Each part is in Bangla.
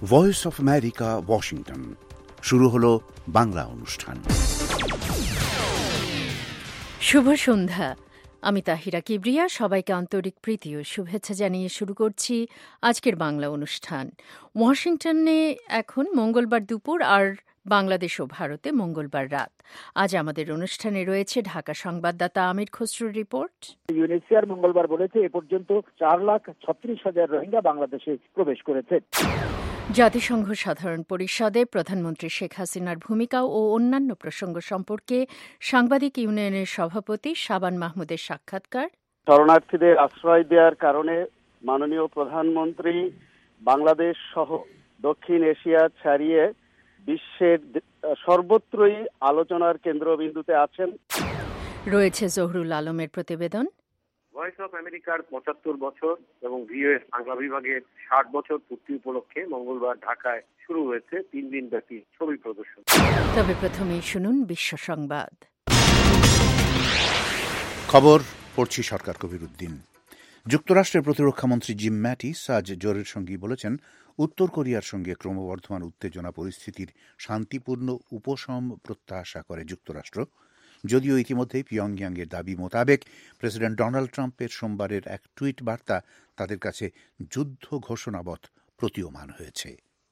Voice of America, Washington. শুরু হলো বাংলা অনুষ্ঠান। শুভ সন্ধ্যা। আমি তাহিরা কিবরিয়া। সবাইকে আন্তরিক প্রীতি ও শুভেচ্ছা জানিয়ে শুরু করছি আজকের বাংলা অনুষ্ঠান। ওয়াশিংটনে এখন মঙ্গলবার দুপুর, আর বাংলাদেশ ও ভারতে মঙ্গলবার রাত। আজ আমাদের অনুষ্ঠানে রয়েছে ঢাকা সংবাদদাতা আমির খসরুর রিপোর্ট। ইউএনএইচসিআর মঙ্গলবার বলেছে এ পর্যন্ত 4,36,000 রোহিঙ্গা বাংলাদেশে প্রবেশ করেছে। জাতিসংঘ সাধারণ পরিষদে প্রধানমন্ত্রী শেখ হাসিনার ভূমিকা ও অন্যান্য প্রসঙ্গ সম্পর্কে সাংবাদিক ইউনিয়নের সভাপতি শাবান মাহমুদের সাক্ষাৎকার। শরণার্থীদের আশ্রয় দেওয়ার কারণে মাননীয় প্রধানমন্ত্রী বাংলাদেশ সহ দক্ষিণ এশিয়া ছাড়িয়ে বিশ্বের সর্বত্রই আলোচনার কেন্দ্রবিন্দুতে আছেন। রয়েছে জহুরুল আলমের প্রতিবেদন। ভয়েস অফ আমেরিকার 75 বছর এবং ভিওএ বাংলা বিভাগের 60 বছর পূর্তি উপলক্ষে মঙ্গলবার ঢাকায় শুরু হয়েছে 3 দিন ব্যাপী ছবি প্রদর্শন। তবে প্রথমেই শুনুন বিশ্ব সংবাদ। খবর পড়ছি সরকার কবিরউদ্দিন। যুক্তরাষ্ট্রের প্রতিরক্ষামন্ত্রী জিম ম্যাটিস আজ জোরের সঙ্গেই বলেছেন, উত্তর কোরিয়ার সঙ্গে ক্রমবর্ধমান উত্তেজনা পরিস্থিতির শান্তিপূর্ণ উপশম প্রত্যাশা করে যুক্তরাষ্ট্র। যদিও ইতিমধ্যেই পিয়ংইয়াংয়ের দাবি মোতাবেক প্রেসিডেন্ট ডোনাল্ড ট্রাম্পের সোমবারের এক টুইট বার্তা তাদের কাছে যুদ্ধ ঘোষণাবৎ প্রতীয়মান হয়েছে।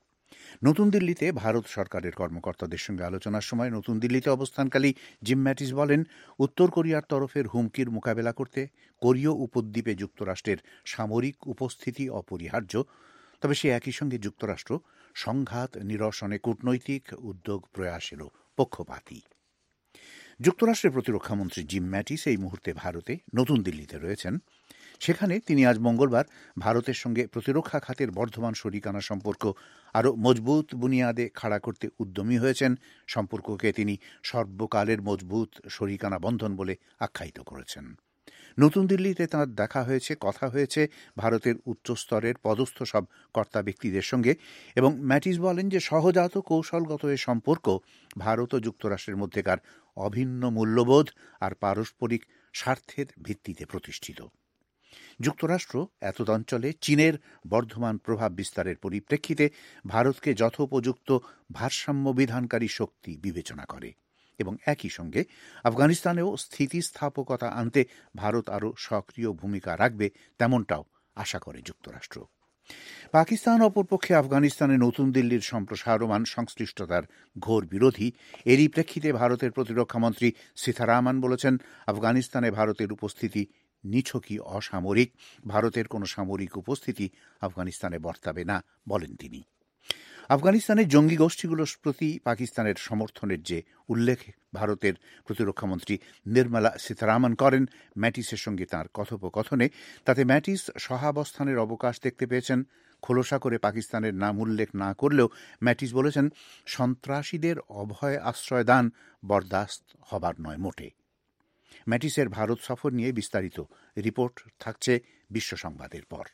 নতুন দিল্লিতে ভারত সরকারের কর্মকর্তাদের সঙ্গে আলোচনার সময় নতুন দিল্লিতে অবস্থানকালী জিম ম্যাটিস বলেন, উত্তর কোরিয়ার তরফের হুমকির মোকাবেলা করতে কোরীয় উপদ্বীপে যুক্তরাষ্ট্রের সামরিক উপস্থিতি অপরিহার্য। তবে সে একই সঙ্গে যুক্তরাষ্ট্র সংঘাত নিরসনে কূটনৈতিক উদ্যোগ প্রয়াসেরও পক্ষপাতী। যুক্তরাষ্ট্রের প্রতিরক্ষামন্ত্রী জিম ম্যাটিস এই মুহূর্তে ভারতে নতুন দিল্লিতে রয়েছেন। সেখানে তিনি আজ মঙ্গলবার ভারতের সঙ্গে প্রতিরক্ষা খাতের বর্ধমান শরিকানা সম্পর্ক আরও মজবুত বুনিয়াদে খাড়া করতে উদ্যমী হয়েছেন। সম্পর্ককে তিনি সর্বকালের মজবুত শরিকানা বন্ধন বলে আখ্যায়িত করেছেন। নতুন দিল্লিতে তাঁর দেখা হয়েছে, কথা হয়েছে ভারতের উচ্চস্তরের পদস্থ সব কর্তা ব্যক্তিদের সঙ্গে, এবং ম্যাটিস বলেন যে সহজাত কৌশলগত এ সম্পর্ক ভারত ও যুক্তরাষ্ট্রের মধ্যেকার অভিন্ন মূল্যবোধ আর পারস্পরিক স্বার্থের ভিত্তিতে প্রতিষ্ঠিত। যুক্তরাষ্ট্র এতদঞ্চলে চীনের বর্ধমান প্রভাব বিস্তারের পরিপ্রেক্ষিতে ভারতকে যথোপযুক্ত ভারসাম্য বিধানকারী শক্তি বিবেচনা করে এবং একই সঙ্গে আফগানিস্তানেও স্থিতিস্থাপকতা আনতে ভারত আরও সক্রিয় ভূমিকা রাখবে, তেমনটাও আশা করে যুক্তরাষ্ট্র। পাকিস্তান অপরপক্ষে আফগানিস্তানে নতুন দিল্লির সম্প্রসারণ সংশ্লিষ্টতার ঘোর বিরোধী। এরই প্রেক্ষিতে ভারতের প্রতিরক্ষামন্ত্রী সীতারামন বলেছেন, আফগানিস্তানে ভারতের উপস্থিতি নিছকই অসামরিক। ভারতের কোনো সামরিক উপস্থিতি আফগানিস্তানে বর্তাবে না, বলেন তিনি। আফগানিস্তানের জঙ্গি গোষ্ঠীগুলোর প্রতি পাকিস্তানের সমর্থনের যে উল্লেখ ভারতের প্রতিরক্ষামন্ত্রী নির্মলা সীতারামন করেন ম্যাটিসের সঙ্গে তাঁর কথোপকথনে, তাতে ম্যাটিস সহাবস্থানের অবকাশ দেখতে পেয়েছেন। খোলসা করে পাকিস্তানের নাম উল্লেখ না করলেও ম্যাটিস বলেছেন, সন্ত্রাসীদের অভয় আশ্রয় দান বরদাস্ত হবার নয় মোটে। ম্যাটিসের ভারত সফর নিয়ে বিস্তারিত রিপোর্ট থাকছে বিশ্ব সংবাদের পর।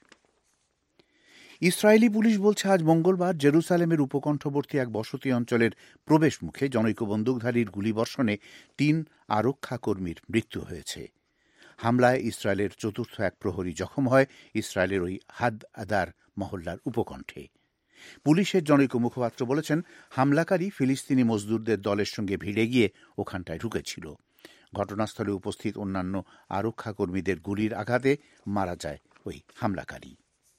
ইসরায়েলি পুলিশ বলছে, আজ মঙ্গলবার জেরুসালেমের উপকণ্ঠবর্তী এক বসতি অঞ্চলের প্রবেশ মুখে জনৈক বন্দুকধারীর গুলিবর্ষণে 3 আরক্ষা কর্মীর মৃত্যু হয়েছে। হামলায় ইসরায়েলের চতুর্থ এক প্রহরী জখম হয় ইসরায়েলের ওই হাদ আদার মহল্লার উপকণ্ঠে। পুলিশের জনৈক মুখপাত্র বলেছেন, হামলাকারী ফিলিস্তিনি মজদুরদের দলের সঙ্গে ভিড়ে গিয়ে ওখানটায় ঢুকেছিল। ঘটনাস্থলে উপস্থিত অন্যান্য আরক্ষা কর্মীদের গুলির আঘাতে মারা যায় ওই হামলাকারী।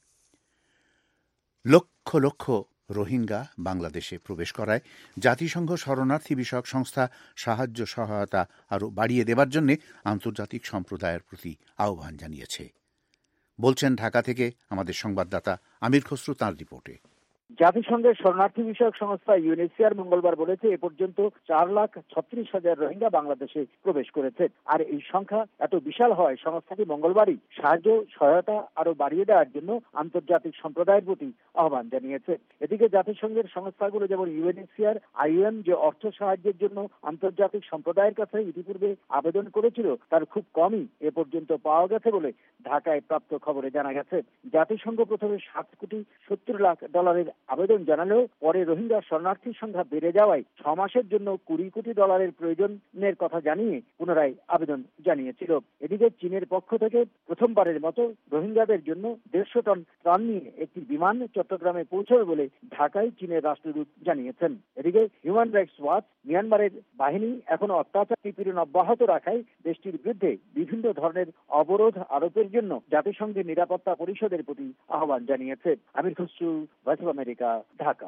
লক্ষ লক্ষ রোহিঙ্গা বাংলাদেশে প্রবেশ করায় জাতিসংঘ শরণার্থী বিষয়ক সংস্থা সাহায্য সহায়তা আরও বাড়িয়ে দেবার জন্য আন্তর্জাতিক সম্প্রদায়ের প্রতি আহ্বান জানিয়েছে। বলছেন ঢাকা থেকে আমাদের সংবাদদাতা আমির খসরু তাঁর রিপোর্টে। জাতিসংঘের শরণার্থী বিষয়ক সংস্থা ইউএনএইচসিআর মঙ্গলবার বলেছে এ পর্যন্ত 4,36,000 রোহিঙ্গা বাংলাদেশে প্রবেশ করেছে। আর এই সংখ্যা এত বিশাল হয় সংস্থাটি মঙ্গলবারই সাহায্য সহায়তা আরো বাড়িয়ে দেওয়ার জন্য আন্তর্জাতিক সম্প্রদায়ের প্রতি আহ্বান জানিয়েছে। এদিকে জাতিসংঘের সংস্থাগুলো যেমন ইউএনএইচসিআর, আইওএম যে অর্থ সাহায্যের জন্য আন্তর্জাতিক সম্প্রদায়ের কাছে ইতিপূর্বে আবেদন করেছিল তার খুব কমই এ পর্যন্ত পাওয়া গেছে বলে ঢাকায় প্রাপ্ত খবরে জানা গেছে। জাতিসংঘ প্রথমে $7.70 কোটি আবেদন জানালেও পরে রোহিঙ্গা শরণার্থীর সংখ্যা বেড়ে যাওয়ায় 6 মাসের জন্য $20 কোটি প্রয়োজনের কথা জানিয়ে পুনরায় আবেদন জানিয়েছিল। এদিকে চীনের পক্ষ থেকে প্রথমবারের মতো রোহিঙ্গাদের জন্য 150 টন ত্রাণ নিয়ে একটি বিমান চট্টগ্রামে পৌঁছবে বলে ঢাকায় চীনের রাষ্ট্রদূত জানিয়েছেন। এদিকে হিউম্যান রাইটস ওয়াচ মিয়ানমারের বাহিনী এখনো অত্যাচার নিপীড়ন অব্যাহত রাখায় দেশটির বিরুদ্ধে বিভিন্ন ধরনের অবরোধ আরোপের জন্য জাতিসংঘের নিরাপত্তা পরিষদের প্রতি আহ্বান জানিয়েছে। Amir Khasru, voice of America, Dhaka.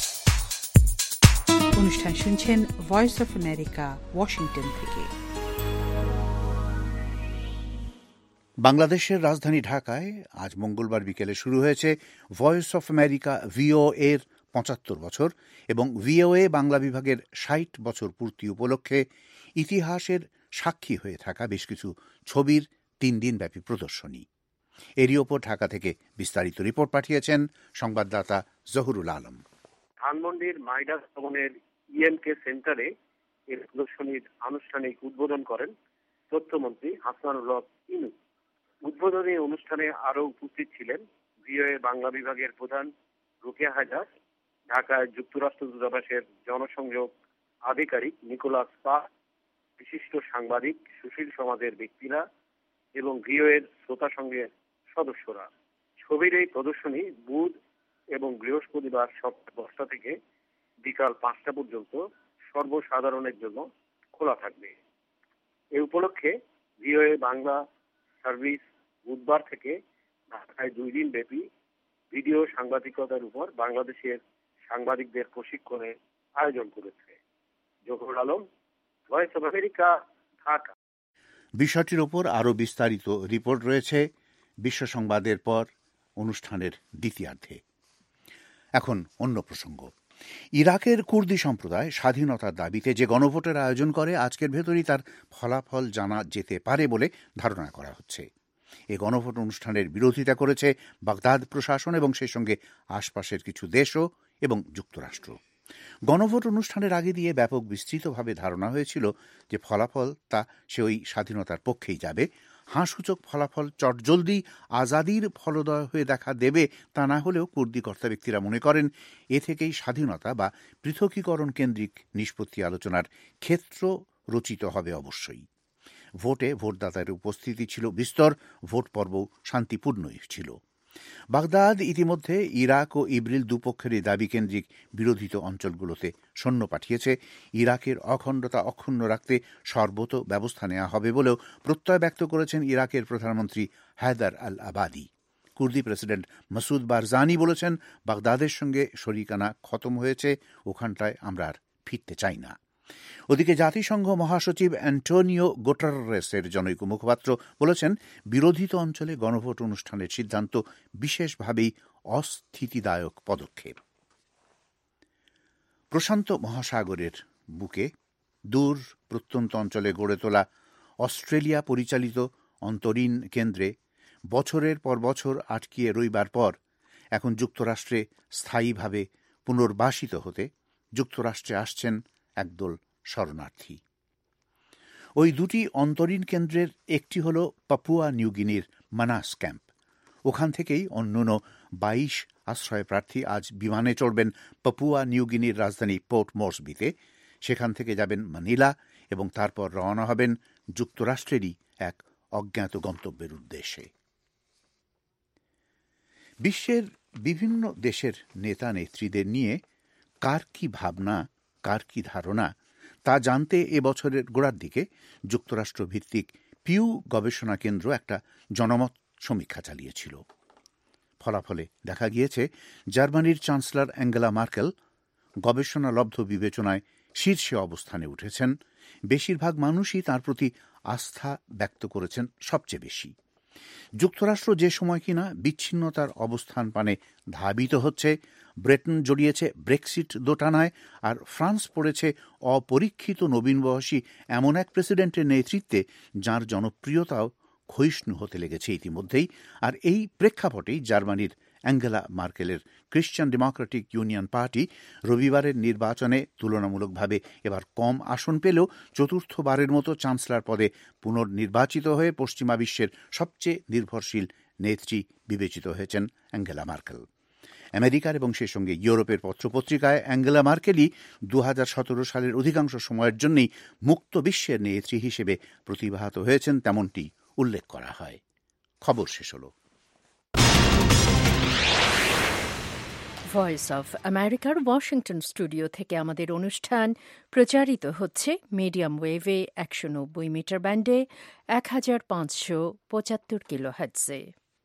অনুষ্ঠান শুনছেন ভয়েস অফ আমেরিকা, ওয়াশিংটন থেকে। বাংলাদেশের রাজধানী ঢাকায় আজ মঙ্গলবার বিকেলে শুরু হয়েছে ভয়েস অফ আমেরিকা ভিওএ এর 75 বছর এবং ভিওএ বাংলা বিভাগের 60 বছর পূর্তি উপলক্ষে ইতিহাসের সাক্ষী হয়ে থাকা বেশ কিছু ছবির 3 দিনব্যাপী প্রদর্শনী। এরই ওপর ঢাকা থেকে বিস্তারিত রিপোর্ট পাঠিয়েছেন সংবাদদাতা জহুরুল আলম। ধানমন্ডির মাইডাস ভবনের ইএমকে সেন্টারে এর প্রদর্শনীর আনুষ্ঠানিক উদ্বোধন করেন তথ্যমন্ত্রী হাসানুল হক ইনু। উদ্বোধনী অনুষ্ঠানে আরও উপস্থিত ছিলেন ভিওএ বাংলা বিভাগের প্রধান রোকেয়া হায়দার, ঢাকায় যুক্তরাষ্ট্র দূতাবাসের জনসংযোগ আধিকারিক নিকোলাস পা, বিশিষ্ট সাংবাদিক, সুশীল সমাজের ব্যক্তিরা এবং ভিওএর শ্রোতা সংঘের সদস্যরা। ছবির এই প্রদর্শনী বুধ এবং বৃহস্পতিবার সকাল 10টা থেকে বিকাল 5টা পর্যন্ত সর্বসাধারণের জন্য খোলা থাকবে। এ উপলক্ষে ভিওএ বাংলা সার্ভিস বুধবার থেকে ঢাকায় 2 দিন ব্যাপী ভিডিও সাংবাদিকতার উপর বাংলাদেশের সাংবাদিকদের প্রশিক্ষণের আয়োজন করেছে। Zahurul Alam, voice of America, Dhaka. বিষয়টির ওপর আরও বিস্তারিত রিপোর্ট রয়েছে বিশ্ব সংবাদের পর অনুষ্ঠানের দ্বিতীয়ার্ধে। এখন অন্য প্রসঙ্গ। ইরাকের কুর্দি সম্প্রদায় স্বাধীনতার দাবিতে যে গণভোটের আয়োজন করে আজকের ভেতরই তার ফলাফল জানা যেতে পারে বলে ধারণা করা হচ্ছে। এ গণভোট অনুষ্ঠানের বিরোধিতা করেছে বাগদাদ প্রশাসন এবং সেই সঙ্গে আশপাশের কিছু দেশও এবং যুক্তরাষ্ট্র। গণভোট অনুষ্ঠানের আগে দিয়ে ব্যাপক বিস্তৃতভাবে ধারণা হয়েছিল যে ফলাফল তা সে ওই স্বাধীনতার পক্ষেই যাবে। হাঁসূচক ফলাফল চটজলদি আজাদির ফলদয় হয়ে দেখা দেবে তা না হলেও কুর্দি কর্তা ব্যক্তিরা মনে করেন এ থেকেই স্বাধীনতা বা পৃথকীকরণ কেন্দ্রিক নিষ্পত্তি আলোচনার ক্ষেত্র রচিত হবে অবশ্যই। ভোটে ভোটদাতার উপস্থিতি ছিল বিস্তর, ভোট পর্ব শান্তিপূর্ণই ছিল। বাগদাদ ইতিমধ্যে ইরাক ও ইবরিল দুপক্ষেরই দাবি কেন্দ্রিক বিরোধিত অঞ্চলগুলোতে সৈন্য পাঠিয়েছে। ইরাকের অখণ্ডতা অক্ষুণ্ণ রাখতে সর্বত ব্যবস্থা নেওয়া হবে বলেও প্রত্যয় ব্যক্ত করেছেন ইরাকের প্রধানমন্ত্রী হায়দার আল আবাদি। কুর্দি প্রেসিডেন্ট মাসুদ বারজানি বলেছেন, বাগদাদের সঙ্গে শরিকানা খতম হয়েছে, ওখানটায় আমরা আর ফিরতে চাই না। ওদিকে জাতিসংঘ মহাসচিব অ্যান্টোনিও গুটেরেসের জনৈক মুখপাত্র বলেছেন, বিরোধিত অঞ্চলে গণভোট অনুষ্ঠানের সিদ্ধান্ত বিশেষভাবেই অস্থিতিদায়ক পদক্ষেপ। প্রশান্ত মহাসাগরের বুকে দূর প্রত্যন্ত অঞ্চলে গড়ে তোলা অস্ট্রেলিয়া পরিচালিত অন্তরীণ কেন্দ্রে বছরের পর বছর আটকিয়ে রইবার পর এখন যুক্তরাষ্ট্রে স্থায়ীভাবে পুনর্বাসিত হতে যুক্তরাষ্ট্রে আসছেন একদল শরণার্থী। ওই দুটি অন্তরীণ কেন্দ্রের একটি হল পাপুয়া নিউগিনির মানাস ক্যাম্প। ওখান থেকেই অন্যান্য 22 আশ্রয় প্রার্থী আজ বিমানে চড়বেন পাপুয়া নিউগিনির রাজধানী পোর্ট মরসবিতে। সেখান থেকে যাবেন মানিলা এবং তারপর রওনা হবেন যুক্তরাষ্ট্রেরই এক অজ্ঞাত গন্তব্যের উদ্দেশ্যে। বিশ্বের বিভিন্ন দেশের নেতা নেত্রীদের নিয়ে কার কি ভাবনা, কার কি ধারণা তা জানতে এবছরের গোড়ার দিকে যুক্তরাষ্ট্র ভিত্তিক পিউ গবেষণা কেন্দ্র একটা জনমত সমীক্ষা চালিয়েছিল। ফলাফলে দেখা গিয়েছে জার্মানির চ্যান্সেলর অ্যাঙ্গেলা মার্কেল গবেষণালব্ধ বিবেচনায় শীর্ষে অবস্থানে উঠেছেন। বেশিরভাগ মানুষই তার প্রতি আস্থা ব্যক্ত করেছেন সবচেয়ে বেশি। যুক্তরাষ্ট্র যে সময় কিনা বিচ্ছিন্নতার অবস্থান পানে ধাবিত হচ্ছে, ব্রিটেন জড়িয়েছে ব্রেক্সিট দোটানায়, আর ফ্রান্স পড়েছে অপরীক্ষিত নবীন বয়সী এমন এক প্রেসিডেন্টের নেতৃত্বে যার জনপ্রিয়তাও ক্ষয়িষ্ণু হতে লেগেছে ইতিমধ্যেই। আর এই প্রেক্ষাপটেই জার্মানির অ্যাঙ্গেলা মার্কেলের ক্রিশ্চিয়ান ডেমোক্রেটিক ইউনিয়ন পার্টি রবিবারের নির্বাচনে তুলনামূলকভাবে এবার কম আসন পেলেও চতুর্থবারের মতো চ্যান্সেলর পদে পুনর্নির্বাচিত হয়ে পশ্চিমা বিশ্বের সবচেয়ে নির্ভরশীল নেত্রী বিবেচিত হয়েছেন অ্যাঙ্গেলা মার্কেল। আমেরিকার এবং সে সঙ্গে ইউরোপের পত্রপত্রিকায় অ্যাঙ্গেলা মার্কেলই 2017 সালের অধিকাংশ সময়ের জন্যই মুক্ত বিশ্বের নেত্রী হিসেবে প্রতিভাত হয়েছেন তেমনটি উল্লেখ করা হয়। খবর শেষ হল। ভয়েস অফ আমেরিকার ওয়াশিংটন স্টুডিও থেকে আমাদের অনুষ্ঠান প্রচারিত হচ্ছে মিডিয়াম ওয়েভে 190 মিটার ব্যান্ডে 1575 কিলোহার্টজে।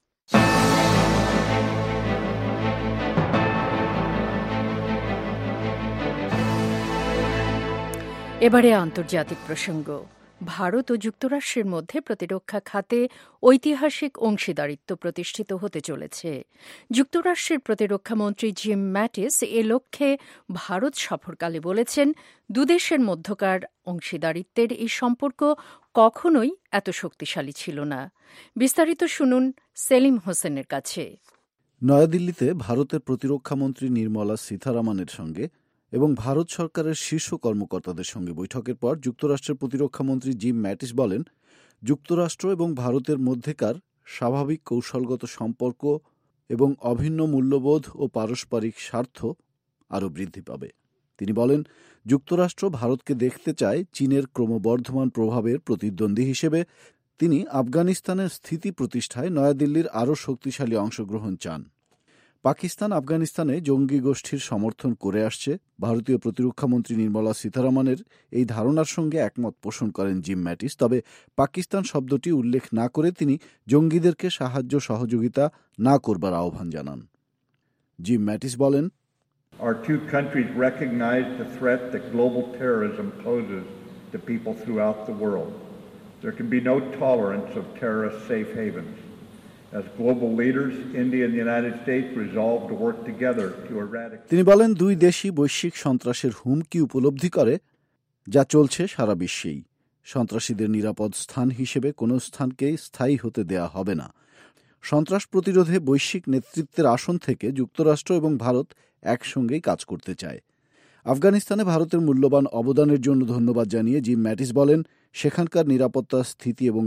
এবারে আন্তর্জাতিক প্রসঙ্গ। ভারত ও যুক্তরাষ্ট্রের মধ্যে প্রতিরক্ষা খাতে ঐতিহাসিক অংশীদারিত্ব প্রতিষ্ঠিত হতে চলেছে। যুক্তরাষ্ট্রের প্রতিরক্ষামন্ত্রী জিম ম্যাটিস এ লক্ষ্যে ভারত সফরকালে বলেছেন, দুদেশের মধ্যকার অংশীদারিত্বের এই সম্পর্ক কখনোই এত শক্তিশালী ছিল না। বিস্তারিত শুনুন সেলিম হোসেনের কাছে। নয়াদিল্লিতে ভারতের প্রতিরক্ষামন্ত্রী নির্মলা সীতারামনের সঙ্গে এবং ভারত সরকারের শীর্ষ কর্মকর্তাদের সঙ্গে বৈঠকের পর যুক্তরাষ্ট্রের প্রতিরক্ষামন্ত্রী জিম ম্যাটিস বলেন, যুক্তরাষ্ট্র এবং ভারতের মধ্যেকার স্বাভাবিক কৌশলগত সম্পর্ক এবং অভিন্ন মূল্যবোধ ও পারস্পরিক স্বার্থ আরও বৃদ্ধি পাবে। তিনি বলেন, যুক্তরাষ্ট্র ভারতকে দেখতে চায় চীনের ক্রমবর্ধমান প্রভাবের প্রতিদ্বন্দ্বী হিসেবে। তিনি আফগানিস্তানের স্থিতি প্রতিষ্ঠায় নয়াদিল্লির আরও শক্তিশালী অংশগ্রহণ চান। পাকিস্তান আফগানিস্তানে জঙ্গি গোষ্ঠীর সমর্থন করে আসছে। ভারতীয় প্রতিরক্ষামন্ত্রী নির্মলা সীতারামনের এই ধারণার সঙ্গে একমত পোষণ করেন জিম ম্যাটিস। তবে পাকিস্তান শব্দটি উল্লেখ না করে তিনি জঙ্গিদেরকে সাহায্য সহযোগিতা না করবার আহ্বান জানান। জিম ম্যাটিস বলেন, Our two countries recognize the threat that global terrorism poses to people throughout the world. There can be no tolerance of terrorist safe havens. As global leaders, India and the United States resolve to work together to eradicate. তিনি বলেন, দুই দেশই বৈশ্বিক সন্ত্রাসের হুমকি উপলব্ধি করে, যা চলছে সারা বিশ্বেই। সন্ত্রাসীদের নিরাপদ স্থান হিসেবে কোনো স্থানকেই স্থায়ী হতে দেয়া হবে না। সন্ত্রাস প্রতিরোধে বৈশ্বিক নেতৃত্বের আসন থেকে যুক্তরাষ্ট্র এবং ভারত একসঙ্গেই কাজ করতে চায়। আফগানিস্তানে ভারতের মূল্যবান অবদানের জন্য ধন্যবাদ জানিয়ে জিম ম্যাটিস বলেন, সেখানকার নিরাপত্তা স্থিতি এবং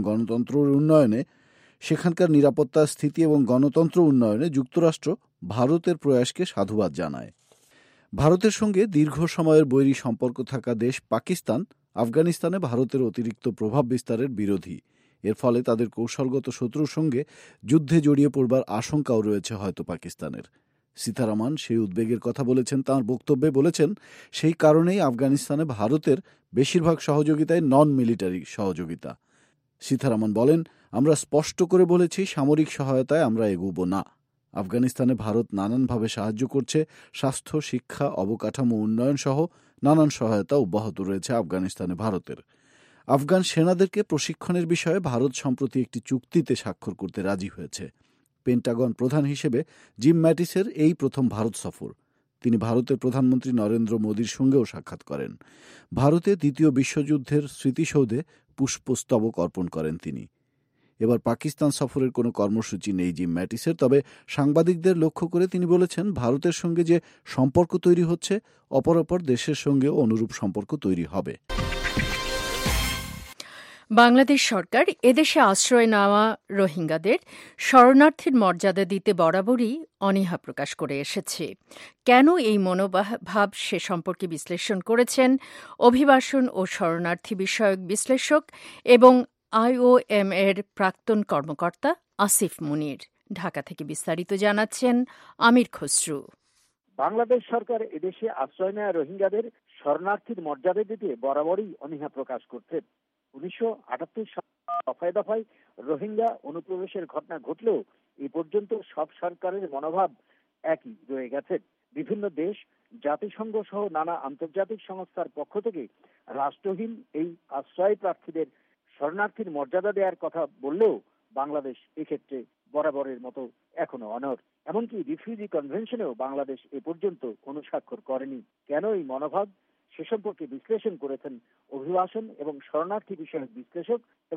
গণতন্ত্র উন্নয়নে যুক্তরাষ্ট্র ভারতের প্রয়াসকে সাধুবাদ জানায়। ভারতের সঙ্গে দীর্ঘ সময়ের বৈরী সম্পর্ক থাকা দেশ পাকিস্তান আফগানিস্তানে ভারতের অতিরিক্ত প্রভাব বিস্তারের বিরোধী। এর ফলে তাদের কৌশলগত শত্রুর সঙ্গে যুদ্ধে জড়িয়ে পড়বার আশঙ্কাও রয়েছে হয়তো পাকিস্তানের। সীতারামন সেই উদ্বেগের কথা বলেছেন। তাঁর বক্তব্যে বলেছেন, সেই কারণেই আফগানিস্তানে ভারতের বেশিরভাগ সহযোগিতায় নন মিলিটারি সহযোগিতা। সীতারামন বলেন, আমরা স্পষ্ট করে বলেছি, সামরিক সহায়তায় আমরা এগোব না। আফগানিস্তানে ভারত নানানভাবে সাহায্য করছে। স্বাস্থ্য, শিক্ষা, অবকাঠামো উন্নয়ন সহ নানান সহায়তা অব্যাহত রয়েছে আফগানিস্তানে ভারতের। আফগান সেনাদেরকে প্রশিক্ষণের বিষয়ে ভারত সম্প্রতি একটি চুক্তিতে স্বাক্ষর করতে রাজি হয়েছে। পেন্টাগন প্রধান হিসেবে জিম ম্যাটিসের এই প্রথম ভারত সফর। তিনি ভারতের প্রধানমন্ত্রী নরেন্দ্র মোদীর সঙ্গেও সাক্ষাৎ করেন। ভারতে দ্বিতীয় বিশ্বযুদ্ধের স্মৃতিসৌধে পুষ্পস্তবক অর্পণ করেন তিনি। এবার পাকিস্তান সফরের কোনো কর্মসূচি নেই জিম ম্যাটিসের। তবে সাংবাদিকদের লক্ষ্য করে তিনি বলেছেন, ভারতের সঙ্গে যে সম্পর্ক তৈরি হচ্ছে, অপর দেশের সঙ্গেও অনুরূপ সম্পর্ক তৈরি হবে। বাংলাদেশ সরকার এদেশে আশ্রয় নেওয়া রোহিঙ্গাদের শরণার্থীর মর্যাদা দিতে বরাবরই অনীহা প্রকাশ করে এসেছে। কেন এই মনোভাব সে সম্পর্কে বিশ্লেষণ করেছেন অভিবাসন ও শরণার্থী বিষয়ক বিশ্লেষক এবং IOM এর প্রাক্তন কর্মকর্তা আসিফ মুনির। ঢাকা থেকে বিস্তারিত জানাচ্ছেন আমির খসরু। বাংলাদেশ সরকার এদেশে আশ্রয় নেওয়া রোহিঙ্গাদের শরণার্থীর মর্যাদা দিতে বরাবরই অনীহা প্রকাশ করছে। 1978 সালে দফায় দফায় রোহিঙ্গা অনুপ্রবেশের ঘটনা ঘটলেও এ পর্যন্ত সব সরকারের মনোভাব একই রয়ে গেছে। বিভিন্ন দেশ, জাতিসংঘ সহ নানা আন্তর্জাতিক সংস্থার পক্ষ থেকে রাষ্ট্রহীন এই আশ্রয় প্রার্থীদের শরণার্থীর মর্যাদা দেওয়ার কথা বললেও বাংলাদেশ এক্ষেত্রে বরাবরের মতো এখনো অনড়। এমনকি রিফিউজি কনভেনশনেও বাংলাদেশ এ পর্যন্ত অনুস্বাক্ষর করেনি। কেন এই মনোভাব, সে সম্পর্কে বিশ্লেষণ করেছেন অভিবাসন এবং শরণার্থী বিষয়ক বিশ্লেষক এবং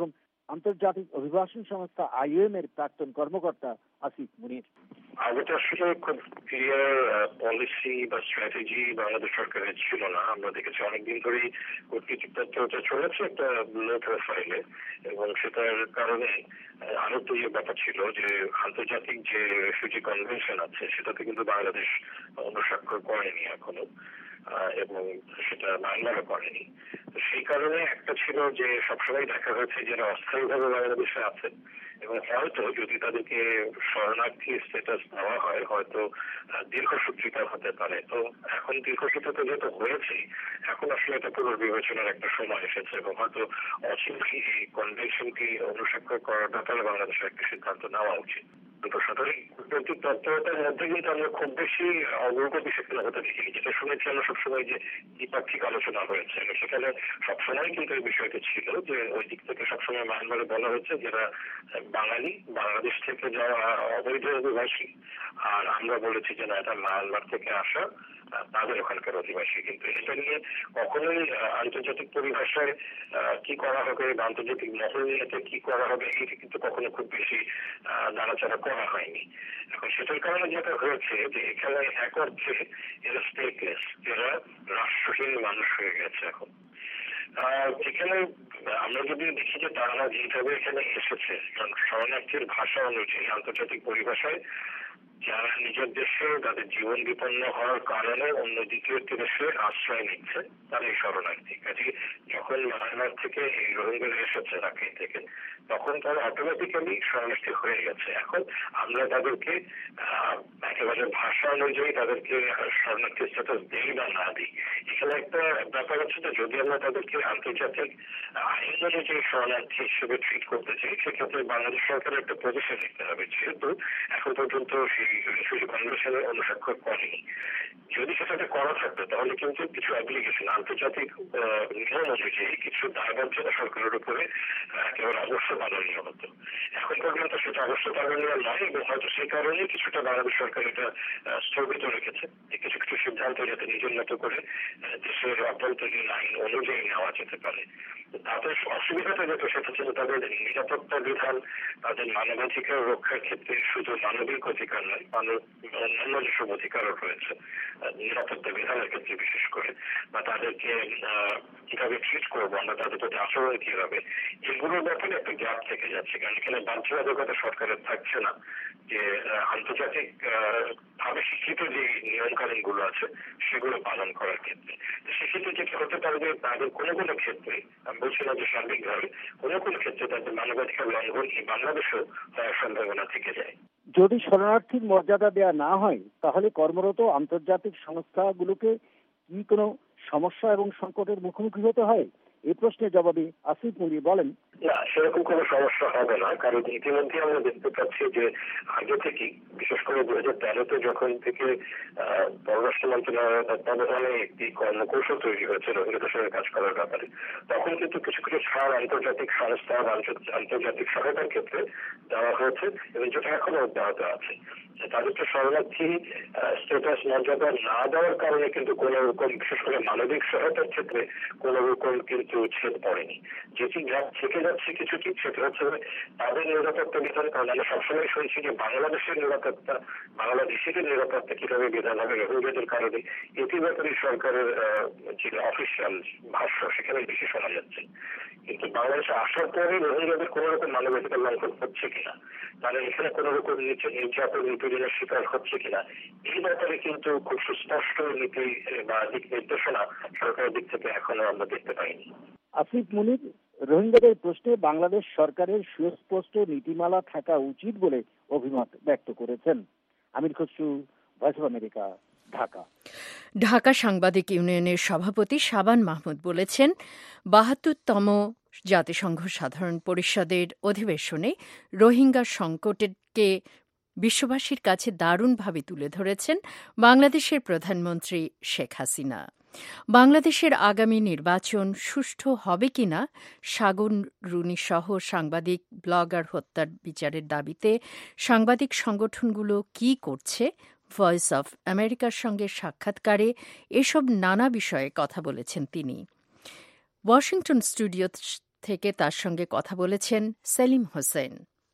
আন্তর্জাতিক অভিবাসন সংস্থা IOM এর প্রাক্তন কর্মকর্তা আসিফ মুনির। আগেটা আসলে খুব ক্লিয়ার পলিসি বা স্ট্র্যাটেজি বাংলাদেশ সরকারের ছিল না। আমরা দেখেছি অনেকদিন ধরেই কূটনীতিকটা চলেছে একটা লো প্রোফাইলে, এবং সেটার কারণে আরো তো ব্যাপার ছিল যে আন্তর্জাতিক যে রেফিউজি কনভেনশন আছে সেটাতে কিন্তু বাংলাদেশ অনুস্বাক্ষর করেনি এখনো, এবং সেটা মায়ানমারও করেনি। তো সেই কারণে একটা ছিল যে সবসময় দেখা হয়েছে যারা অস্থায়ীভাবে বাংলাদেশে আছে এবং হয়তো যদি তাদেরকে শরণার্থী স্ট্যাটাস দেওয়া হয় হয়তো দীর্ঘসূত্রিতা হতে পারে। তো এখন দীর্ঘসূত্রিতা যেহেতু হয়েছে, এখন আসলে এটা পুনর্বিবেচনার একটা সময় এসেছে এবং হয়তো অচিরেই এই কনভেনশনটি অনুস্বাক্ষর করার ব্যাপারে বাংলাদেশের একটা সিদ্ধান্ত নেওয়া উচিত। তো সরকারি কূটনৈতিক তৎপরতার মধ্যে কিন্তু আমরা খুব বেশি অগ্রগতি সেখানে হতে দেখিনি। যেটা শুনেছি আমরা সবসময় যে দ্বিপাক্ষিক আলোচনা হয়েছে, সেখানে সবসময় কিন্তু এই বিষয়টা ছিল যে ওই দিক থেকে সবসময় মায়ানমারে বলা হচ্ছে যারা বাঙালি বাংলাদেশ থেকে যাওয়া অবৈধ অভিবাসী, আর আমরা বলেছি যে না এটা মায়ানমার থেকে আসা তাদের ওখানকার অধিবাসী। কিন্তু এটা নিয়ে কখনোই আন্তর্জাতিক পরিভাষায় কি করা হবে বা আন্তর্জাতিক মহল নিয়ে কি করা হবে এটা কিন্তু কখনো খুব বেশি নাড়াচাড়া করা হয়নি। এখন সেটার কারণে যেটা হয়েছে যে এখানে এক অর্থে এরা স্টেটলেস, এরা রাষ্ট্রহীন মানুষ হয়ে গেছে এখন। যেখানে আমরা যদি দেখি যে তারা যেভাবে এখানে এসেছে, কারণ শরণার্থীর ভাষা অনুযায়ী আন্তর্জাতিক পরিভাষায় যারা নিজের দেশে তাদের জীবন বিপন্ন হওয়ার কারণে অন্য দ্বিতীয় দেশে আশ্রয় নিচ্ছে তারাই শরণার্থী। কাজে যখন মায়ানমার থেকে এই রোহিঙ্গারা এসেছে রাখাইন থেকে, তখন তারা অটোমেটিক্যালি শরণার্থী হয়ে গেছে। এখন আমরা তাদেরকে একেবারে ভাষা অনুযায়ী তাদেরকে শরণার্থী স্ট্যাটাস দিই বা না দিই, এখানে একটা ব্যাপার হচ্ছে যে যদি আমরা তাদেরকে আন্তর্জাতিক আইন অনুযায়ী শরণার্থী হিসেবে ট্রিট করতে চাই, সেক্ষেত্রে বাংলাদেশ সরকারের একটা পজিশন নিতে হবে, যেহেতু এখন পর্যন্ত সেই রেফিউজি কনভেনশনে অনুস্বাক্ষর করেনি। যদি সেটাতে করা থাকতো তাহলে কিন্তু কিছু অ্যাপ্লিকেশন আন্তর্জাতিক নিয়ম অনুযায়ী কিছু দায়বদ্ধতা সরকারের উপরে একেবারে অবশ্য পালনীয় হতো। এখন পর্যন্ত সেটা অবশ্য পালনীয় নয় এবং হয়তো সেই কারণে কিছুটা বাংলাদেশ সরকার এটা স্থগিত রেখেছে, কিছু কিছু সিদ্ধান্ত যাতে নিজের মতো করে দেশের অভ্যন্তরীণ আইন অনুযায়ী নেওয়া যেতে পারে। তাদের অসুবিধাটা যেটা সেটা ছিল তাদের নিরাপত্তা বিধান, তাদের মানবাধিকার রক্ষার ক্ষেত্রে শুধু মানবিক অধিকার নয়, অন্যান্য যেসব অধিকারও রয়েছে নিরাপত্তা বিধানের ক্ষেত্রে বিশেষ করে, বা তাদেরকে কিভাবে ট্রিট করবো আমরা, তাদের প্রতি আচরণ কি হবে, এগুলোর ব্যাপারে একটা গ্যাপ থেকে যাচ্ছে। কারণ এখানে বাধ্যবাধকতা সরকারের থাকছে না যে আন্তর্জাতিক ভাবে স্বীকৃত যে নিয়ম কানুন গুলো আছে সেগুলো পালন করার ক্ষেত্রে। সেক্ষেত্রে যেটা হতে পারে যে তাদের কোনো কোনো ক্ষেত্রে, আমি বলছি না যে সার্বিকভাবে, কোনো কোনো ক্ষেত্রে তাদের মানবাধিকার লঙ্ঘন এই বাংলাদেশেও হওয়ার সম্ভাবনা থেকে যায়। যদি শরণার্থীর মর্যাদা দেওয়া না হয় তাহলে কর্মরত আন্তর্জাতিক সংস্থাগুলোকে কি কোনো সমস্যা এবং সংকটের মুখোমুখি হতে হয়? এই প্রশ্নের জবাবে আসিফ মুনির বলেন, না, সেরকম কোনো সমস্যা হবে না। কারণ ইতিমধ্যে আমরা দেখতে পাচ্ছি যে আগে থেকেই, বিশেষ করে 2013-তে যখন থেকে পররাষ্ট্র মন্ত্রণালয়ের তত্ত্বাবধানে একটি কর্মকৌশল তৈরি হয়েছে রোহিঙ্গাদের সঙ্গে কাজ করার ব্যাপারে, তখন কিন্তু কিছু কিছু ছাড় আন্তর্জাতিক সংস্থা বা আন্তর্জাতিক সহায়তার ক্ষেত্রে দেওয়া হয়েছে এবং যেটা এখনো অব্যাহত আছে। তাদেরকে শরণার্থী স্ট্যাটাস মর্যাদা না দেওয়ার কারণে কিন্তু কোন রকম, বিশেষ করে মানবিক সহায়তার ক্ষেত্রে কোন রকম কিন্তু ছেদ পড়েনি। যেটি থেকে যাচ্ছে কিছুটি, সেটা হচ্ছে তাদের নিরাপত্তা বিধান। কারণ আমরা সবসময় শুনছি যে বাংলাদেশের নিরাপত্তা, বাংলাদেশের নিরাপত্তা কিভাবে বিধান হবে রোহিঙ্গাদের কারণে, এটি ব্যাপারে সরকারের যে অফিসিয়াল ভাষ্য সেখানে বেশি শোনা যাচ্ছে। কিন্তু বাংলাদেশে আসার পরে রোহিঙ্গাদের কোন রকম মানবাধিকার লঙ্ঘন হচ্ছে কিনা, তারা এখানে কোন রকম নির্যাতন নিপীড়নের শিকার হচ্ছে কিনা, এই ব্যাপারে কিন্তু খুব সুস্পষ্ট নীতি বা দিক নির্দেশনা সরকারের দিক থেকে এখনো আমরা দেখতে পাইনি। আসিফ মুনির রোহিঙ্গাদের প্রশ্নে বাংলাদেশ সরকারের সুস্পষ্ট নীতিমালা থাকা উচিত বলে অভিমত ব্যক্ত করেছেন। Amir Khasru, voice of America, Dhaka. Dhaka সাংবাদিক ইউনিয়নের সভাপতি শাবান মাহমুদ বলেছেন, ৭২তম জাতিসংঘ সাধারণ পরিষদের অধিবেশনে রোহিঙ্গা সংকটকে বিশ্ববাসীর কাছে দারুণভাবে তুলে ধরেছেন বাংলাদেশের প্রধানমন্ত্রী শেখ হাসিনা। বাংলাদেশের আগামী নির্বাচন সুষ্ঠু হবে কিনা, সাগর রুনিসহ সাংবাদিক ব্লগার হত্যার বিচারের দাবিতে সাংবাদিক সংগঠনগুলো কি করছে, ভয়েস অফ আমেরিকার সঙ্গে সাক্ষাৎকারে এসব নানা বিষয়ে কথা বলেছেন তিনি। ওয়াশিংটন স্টুডিও থেকে তার সঙ্গে কথা বলেছেন সেলিম হোসেন।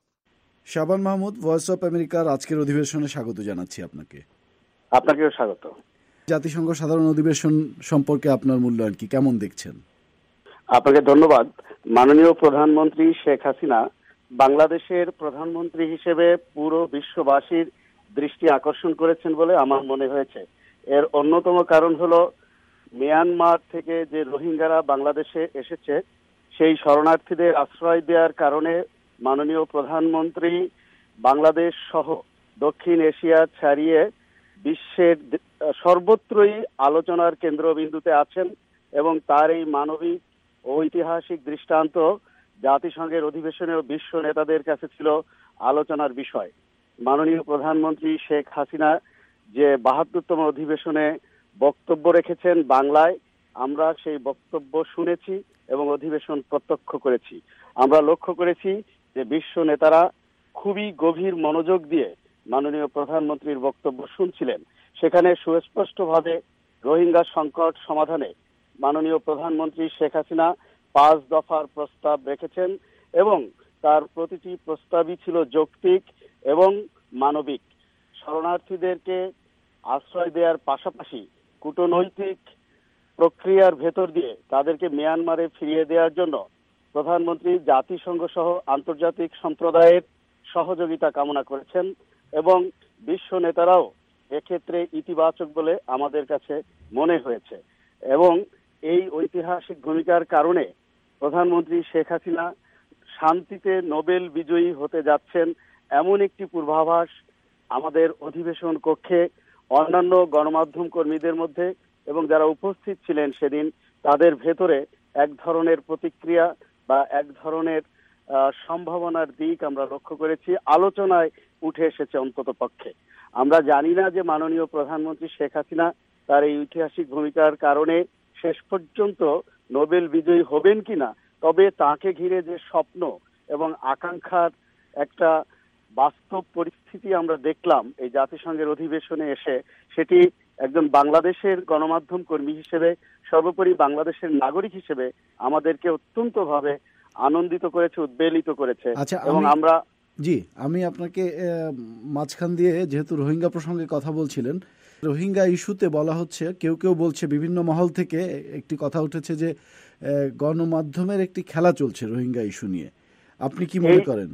শাবান মাহমুদ, ভয়েস অফ আমেরিকার আজকের অধিবেশনে স্বাগত জানাচ্ছি আপনাকে। আপনাকেও স্বাগত। জাতিসংঘ সাধারণ অধিবেশন সম্পর্কে আপনার মূল্যায়ন কি, কেমন দেখছেন? আপনাকে ধন্যবাদ। মাননীয় প্রধানমন্ত্রী শেখ হাসিনা বাংলাদেশের প্রধানমন্ত্রী হিসেবে পুরো বিশ্ববাসীর দৃষ্টি আকর্ষণ করেছেন বলে আমার মনে হয়েছে। এর অন্যতম কারণ হলো মিয়ানমার থেকে যে রোহিঙ্গারা বাংলাদেশে এসেছে, সেই শরণার্থীদের আশ্রয় দেওয়ার কারণে মাননীয় প্রধানমন্ত্রী বাংলাদেশ সহ দক্ষিণ এশিয়া ছাড়িয়ে বিশ্বের সর্বত্রই আলোচনার কেন্দ্রবিন্দুতে আছেন এবং তার এই মানবিক ও ঐতিহাসিক দৃষ্টান্ত জাতিসংঘের অধিবেশনে ও বিশ্ব নেতাদের কাছে ছিল আলোচনার বিষয়। মাননীয় প্রধানমন্ত্রী শেখ হাসিনা যে ৭২তম অধিবেশনে বক্তব্য রেখেছেন বাংলায়, আমরা সেই বক্তব্য শুনেছি এবং অধিবেশন প্রত্যক্ষ করেছি। আমরা লক্ষ্য করেছি যে বিশ্ব নেতারা খুবই গভীর মনোযোগ দিয়ে মাননীয় প্রধানমন্ত্রীর বক্তব্য শুনছিলেন। সেখানে সুস্পষ্টভাবে রোহিঙ্গা সংকট সমাধানে মাননীয় প্রধানমন্ত্রী শেখ হাসিনা ৫ দফার প্রস্তাব রেখেছেন এবং তার প্রতিটি প্রস্তাবই ছিল যৌক্তিক এবং মানবিক। শরণার্থীদেরকে আশ্রয় দেওয়ার পাশাপাশি কূটনৈতিক প্রক্রিয়ার ভেতর দিয়ে তাদেরকে মিয়ানমারে ফিরিয়ে দেওয়ার জন্য প্রধানমন্ত্রী জাতিসংঘ সহ আন্তর্জাতিক সম্প্রদায়ের সহযোগিতা কামনা করেছেন এবং বিশ্ব নেতারাও এক্ষেত্রে ইতিবাচক বলে আমাদের কাছে মনে হয়েছে। এবং এই ঐতিহাসিক ভূমিকার কারণে প্রধানমন্ত্রী শেখ হাসিনা শান্তিতে নোবেল বিজয়ী হতে যাচ্ছেন এমন একটি পূর্বাভাস আমাদের অধিবেশন কক্ষে অন্যান্য গণমাধ্যম কর্মীদের মধ্যে এবং যারা উপস্থিত ছিলেন সেদিন তাদের ভেতরে এক ধরনের প্রতিক্রিয়া বা এক ধরনের সম্ভাবনার দিক আমরা লক্ষ্য করেছি, আলোচনায় উঠে এসেছে অন্তত পক্ষে। আমরা জানি না যে মাননীয় প্রধানমন্ত্রী শেখ হাসিনা তার এই ঐতিহাসিক ভূমিকার কারণে শেষ পর্যন্ত নোবেল বিজয়ী হবেন কিনা, তবে তাকে ঘিরে যে স্বপ্ন এবং আকাঙ্ক্ষার একটা বাস্তব পরিস্থিতি আমরা দেখলাম এই জাতিসংঘের অধিবেশনে এসে, সেটি একজন বাংলাদেশের গণমাধ্যম কর্মী হিসেবে, সর্বোপরি বাংলাদেশের নাগরিক হিসেবে আমাদেরকে অত্যন্ত ভাবে আনন্দিত করেছে, উদ্বেলিত করেছে। এবং আমরা আমি আপনাকে মাঝখান দিয়ে, যেহেতু রোহিঙ্গা প্রসঙ্গে কথা বলছিলেন, রোহিঙ্গা ইস্যুতে বলা হচ্ছে, কেউ কেউ বলছে, বিভিন্ন মহল থেকে একটি কথা উঠেছে যে গণমাধ্যমের একটি খেলা চলছে রোহিঙ্গা ইস্যু নিয়ে। আপনি কি মনে করেন?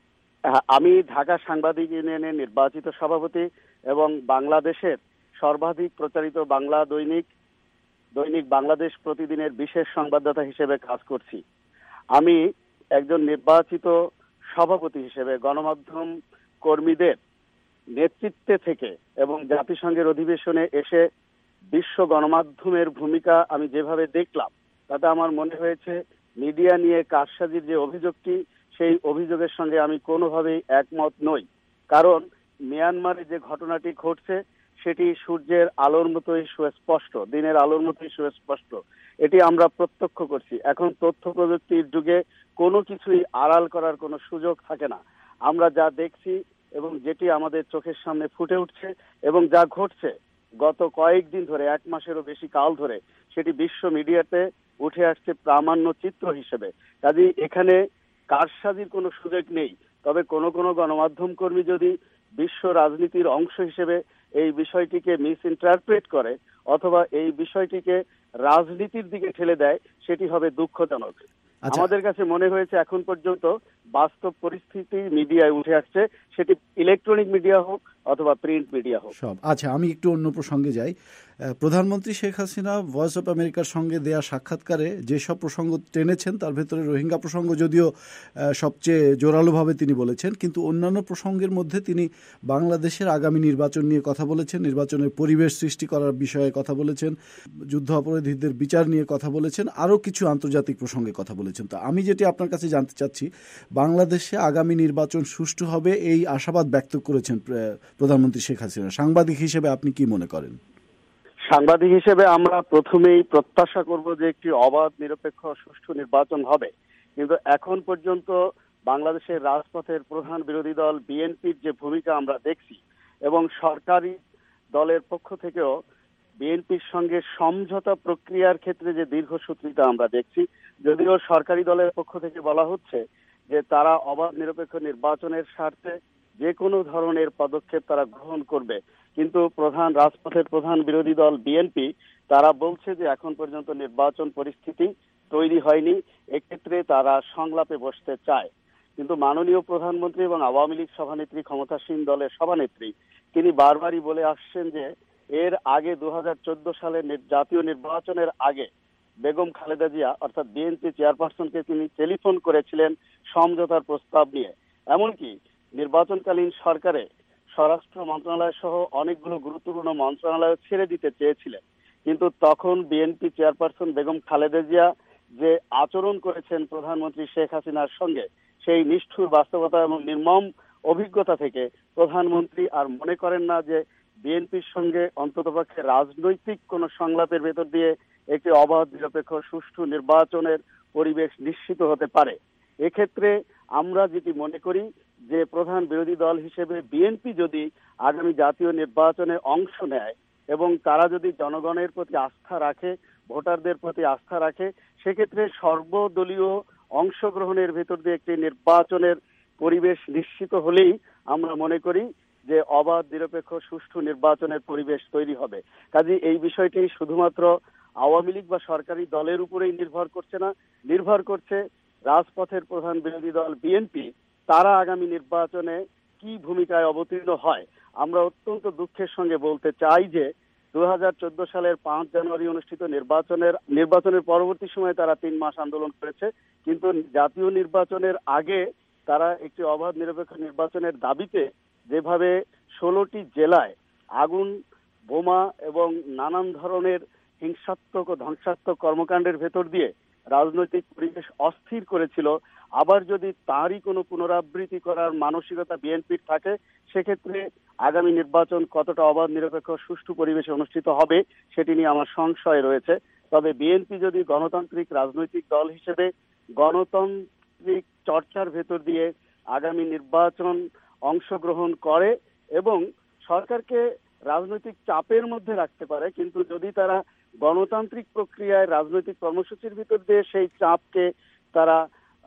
আমি ঢাকা সাংবাদিক ইউনিয়নের নির্বাচিত সভাপতি এবং বাংলাদেশের সর্বাধিক প্রচারিত বাংলা দৈনিক বাংলাদেশ প্রতিদিনের বিশেষ সংবাদদাতা হিসেবে কাজ করছি। আমি একজন নির্বাচিত সভাপতি হিসেবে গণমাধ্যম কর্মীদের নেতৃত্বে থেকে এবং জাতিসংঘের অধিবেশনে এসে বিশ্ব গণমাধ্যমের ভূমিকা আমি যেভাবে দেখলাম, তাতে আমার মনে হয়েছে মিডিয়া নিয়ে কারসাজির যে অভিযোগটি, সেই অভিযোগের সঙ্গে আমি কোনোভাবেই একমত নই। কারণ মিয়ানমারে যে ঘটনাটি ঘটছে সেটি সূর্যের আলোর মতোই সুস্পষ্ট, দিনের আলোর মতোই সুস্পষ্ট। এটি আমরা প্রত্যক্ষ করছি। এখন তথ্য প্রযুক্তির যুগে কোনো কিছুই আড়াল করার কোনো সুযোগ থাকে না। আমরা যা দেখছি এবং যেটি আমাদের চোখের সামনে ফুটে উঠছে এবং যা ঘটছে গত কয়েকদিন ধরে, ১ মাসেরও বেশি কাল ধরে, সেটি বিশ্ব মিডিয়াতে উঠে আসছে প্রামাণ্য চিত্র হিসেবে। কাজেই এখানে কারসাজির কোনো সুযোগ নেই। তবে কোনো কোনো গণমাধ্যম কর্মী যদি বিশ্ব রাজনীতির অংশ হিসেবে এই বিষয়টিকে মিস ইন্টারপ্রেট করে অথবা এই বিষয়টিকে রাজনীতির দিকে ঠেলে দেয়, সেটি হবে দুঃখজনক। আমাদের কাছে মনে হয়েছে এখন পর্যন্ত বাস্তব পরিস্থিতি মিডিয়ায় উঠে আসছে, সেটি ইলেকট্রনিক মিডিয়া হোক অথবা প্রিন্ট মিডিয়া হোক সব। আচ্ছা, আমি একটু অন্য প্রসঙ্গে যাই। প্রধানমন্ত্রী শেখ হাসিনা ভয়েস অফ আমেরিকার সঙ্গে দেয়া সাক্ষাৎকারে যেসব প্রসঙ্গ টেনেছেন তার ভেতরে রোহিঙ্গা প্রসঙ্গ যদিও সবচেয়ে জোরালোভাবে তিনি বলেছেন, কিন্তু অন্যান্য প্রসঙ্গের মধ্যে তিনি বাংলাদেশের আগামী নির্বাচন নিয়ে কথা বলেছেন, নির্বাচনের পরিবেশ সৃষ্টি করার বিষয়ে কথা বলেছেন, যুদ্ধ অপরাধীদের বিচার নিয়ে কথা বলেছেন, আরও কিছু আন্তর্জাতিক প্রসঙ্গে কথা বলেছেন। তো আমি যেটি আপনার কাছে জানতে চাচ্ছি, বাংলাদেশে আগামী নির্বাচন সুষ্ঠু হবে এই আশাবাদ ব্যক্ত করেছেন প্রধানমন্ত্রী শেখ হাসিনা। সাংবাদিক হিসেবে আপনি কি মনে করেন? সাংবাদিক হিসেবে আমরা প্রথমেই প্রত্যাশা করব যে একটি অবাধ, নিরপেক্ষ, সুষ্ঠু নির্বাচন হবে। কিন্তু এখন পর্যন্ত বাংলাদেশের রাজপথের প্রধান বিরোধী দল বিএনপির যে ভূমিকা আমরা দেখছি এবং সরকারি দলের পক্ষ থেকেও বিএনপির সঙ্গে সমঝোতা প্রক্রিয়ার ক্ষেত্রে যে দীর্ঘসূত্রিতা আমরা দেখছি, যদিও সরকারি দলের পক্ষ থেকে বলা হচ্ছে যে তারা অবাধ নিরপেক্ষ নির্বাচনের স্বার্থে যে কোনো ধরনের পদক্ষেপ তারা গ্রহণ করবে, কিন্তু রাজপথের প্রধান বিরোধী দল বিএনপি তারা বলছে যে এখন পর্যন্ত নির্বাচন পরিস্থিতি তৈরি হয়নি, এক্ষেত্রে তারা সংলাপে বসতে চায়। কিন্তু মাননীয় প্রধানমন্ত্রী এবং আওয়ামী লীগ সভানেত্রী, ক্ষমতাসীন দলের সভানেত্রী, তিনি বারবারই বলে আসছেন যে এর আগে 2014 সালের জাতীয় নির্বাচনের আগে বেগম খালেদা জিয়া অর্থাৎ বিএনপি চেয়ারপারসনকে তিনি টেলিফোন করেছিলেন সমঝোতার প্রস্তাব নিয়ে। এমনকি নির্বাচনকালীন সরকারে স্বরাষ্ট্র মন্ত্রণালয় সহ অনেকগুলো গুরুত্বপূর্ণ মন্ত্রণালয় ছেড়ে দিতে চেয়েছিলেন, কিন্তু তখন বিএনপি চেয়ারপারসন বেগম খালেদা জিয়া যে আচরণ করেছেন প্রধানমন্ত্রী শেখ হাসিনার সঙ্গে, সেই নিষ্ঠুর বাস্তবতা এবং নির্মম অভিজ্ঞতা থেকে প্রধানমন্ত্রী আর মনে করেন না যে বিএনপির সঙ্গে অন্ততপক্ষে রাজনৈতিক কোন সংলাপের ভেতর দিয়ে একটি অবাধ নিরপেক্ষ সুষ্ঠু নির্বাচনের পরিবেশ নিশ্চিত হতে পারে। এক্ষেত্রে আমরা যেটি মনে করি যে প্রধান বিরোধী দল হিসেবে বিএনপি যদি আগামী জাতীয় নির্বাচনে অংশ নেয় এবং তারা যদি জনগণের প্রতি আস্থা রাখে, ভোটারদের প্রতি আস্থা রাখে, সেক্ষেত্রে সর্বদলীয় অংশগ্রহণের ভেতর দিয়ে একটি নির্বাচনের পরিবেশ নিশ্চিত হলেই আমরা মনে করি যে অবাধ নিরপেক্ষ সুষ্ঠু নির্বাচনের পরিবেশ তৈরি হবে। কাজে এই বিষয়টি শুধুমাত্র আওয়ামী লীগ বা সরকারি দলের উপরেই নির্ভর করছে না, নির্ভর করছে রাজপথের প্রধান বিরোধী দল বিএনপি তারা আগামী নির্বাচনে কি ভূমিকায় অবতীর্ণ হয়। আমরা অত্যন্ত দুঃখের সঙ্গে বলতে চাই যে 2014 সালের 5 জানুয়ারি অনুষ্ঠিত নির্বাচনের পরবর্তী সময়ে তারা 3 মাস আন্দোলন করেছে, কিন্তু জাতীয় নির্বাচনের আগে তারা একটি অবাধ নিরপেক্ষ নির্বাচনের দাবিতে যেভাবে 16টি জেলায় আগুন, বোমা এবং নানান ধরনের হিংসাত্মক ও ধ্বংসাত্মক কর্মকাণ্ডের ভেতর দিয়ে রাজনৈতিক পরিবেশ অস্থির করেছিল, আবার যদি তারই কোনো পুনরাবৃত্তি করার মানসিকতা বিএনপির থাকে, সেক্ষেত্রে আগামী নির্বাচন কতটা অবাধ নিরপেক্ষ সুষ্ঠু পরিবেশে অনুষ্ঠিত হবে সেটি নিয়ে আমার সংশয় রয়েছে। তবে বিএনপি যদি গণতান্ত্রিক রাজনৈতিক দল হিসেবে গণতান্ত্রিক চর্চার ভেতর দিয়ে আগামী নির্বাচন অংশগ্রহণ করে এবং সরকারকে রাজনৈতিক চাপের মধ্যে রাখতে পারে, কিন্তু যদি তারা গণতান্ত্রিক প্রক্রিয়ায় রাজনৈতিক কর্মসূচির ভিতর দিয়ে সেই চাপকে তারা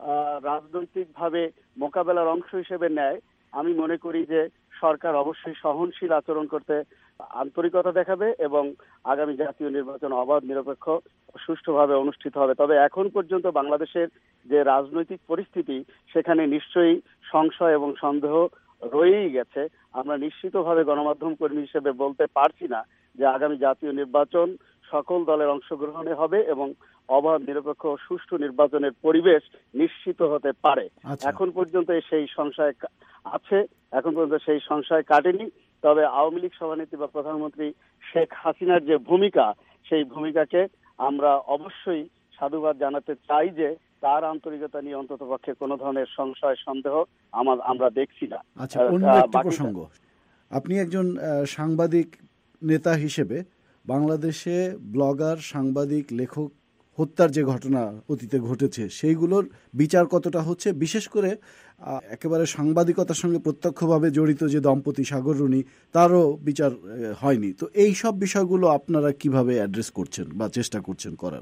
রাজনৈতিকভাবে মোকাবেলার অংশ হিসেবে নেয়, আমি মনে করি যে সরকার অবশ্যই সহনশীল আচরণ করতে আন্তরিকতা দেখাবে এবং আগামী জাতীয় নির্বাচন অবাধ নিরপেক্ষ সুষ্ঠুভাবে অনুষ্ঠিত হবে। তবে এখন পর্যন্ত বাংলাদেশের যে রাজনৈতিক পরিস্থিতি, সেখানে নিশ্চয়ই সংশয় এবং সন্দেহ রয়েই গেছে। আমরা নিশ্চিতভাবে গণমাধ্যম কর্মী হিসেবে বলতে পারছি না যে আগামী জাতীয় নির্বাচন সকল দলের অংশগ্রহণে হবে এবং অবাধ নিরপেক্ষ সুষ্ঠু নির্বাচনের পরিবেশ নিশ্চিত হতে পারে। এখন পর্যন্ত সেই সংশয় আছে, এখন পর্যন্ত সেই সংশয় কাটেনি। তবে আওয়ামী লীগ সভানেত্রী বা প্রধানমন্ত্রী শেখ হাসিনার যে ভূমিকা, সেই ভূমিকাকে আমরা অবশ্যই সাধুবাদ জানাতে চাই যে তার আন্তরিকতা নিয়ে অন্তত পক্ষে কোনো ধরনের সংশয় সন্দেহ আমরা দেখছি না। আচ্ছা, অন্য একটা প্রসঙ্গ, আপনি একজন সাংবাদিক নেতা হিসেবে বাংলাদেশে ব্লগার, সাংবাদিক, লেখক হত্যার যে ঘটনা অতীতে ঘটেছে সেইগুলোর বিচার কতটা হচ্ছে, বিশেষ করে একেবারে সাংবাদিকতার সঙ্গে প্রত্যক্ষভাবে জড়িত যে দম্পতি সাগর রুনি, তারও বিচার হয়নি। তো এই সব বিষয়গুলো আপনারা কিভাবে অ্যাড্রেস করছেন বা চেষ্টা করছেন করার?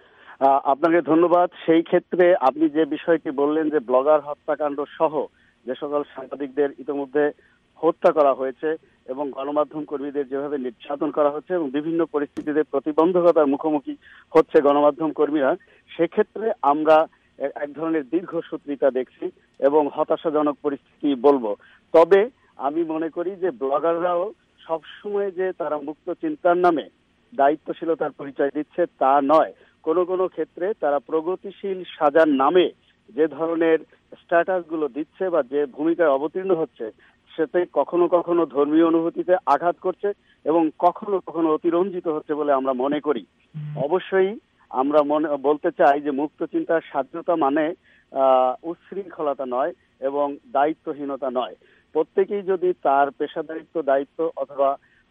আপনাকে ধন্যবাদ। সেই ক্ষেত্রে আপনি যে বিষয়টি বললেন যে ব্লগার হত্যাকাণ্ড সহ যে সকল সাংবাদিকদের ইতিমধ্যে হত্যা করা হয়েছে এবং গণমাধ্যম কর্মীদের যেভাবে নির্যাতন করা হচ্ছে এবং বিভিন্ন পরিস্থিতিতে প্রতিবন্ধকতার মুখোমুখি হচ্ছে গণমাধ্যম কর্মীরা, সেক্ষেত্রে আমরা এক ধরনের দীর্ঘসূত্রিতা দেখছি এবং হতাশাজনক পরিস্থিতি বলবো। তবে আমি মনে করি যে ব্লগাররাও সবসময় যে তারা মুক্ত চিন্তার নামে দায়িত্বশীলতার পরিচয় দিচ্ছে তা নয়। কোনো কোনো ক্ষেত্রে তারা প্রগতিশীল সাজার নামে যে ধরনের স্ট্যাটাস গুলো দিচ্ছে বা যে ভূমিকায় অবতীর্ণ হচ্ছে, সেতে কখনো কখনো ধর্মীয় অনুভূতিতে আঘাত করছে এবং কখনো কখনো অতিরঞ্জিত হচ্ছে বলে আমরা মনে করি। অবশ্যই আমরা বলতে চাই যে মুক্ত চিন্তার স্বাধীনতা মানে উচ্ছৃঙ্খলতা নয় এবং দায়িত্বহীনতা নয়। প্রত্যেকেই যদি তার পেশাদারিত্ব, দায়িত্ব অথবা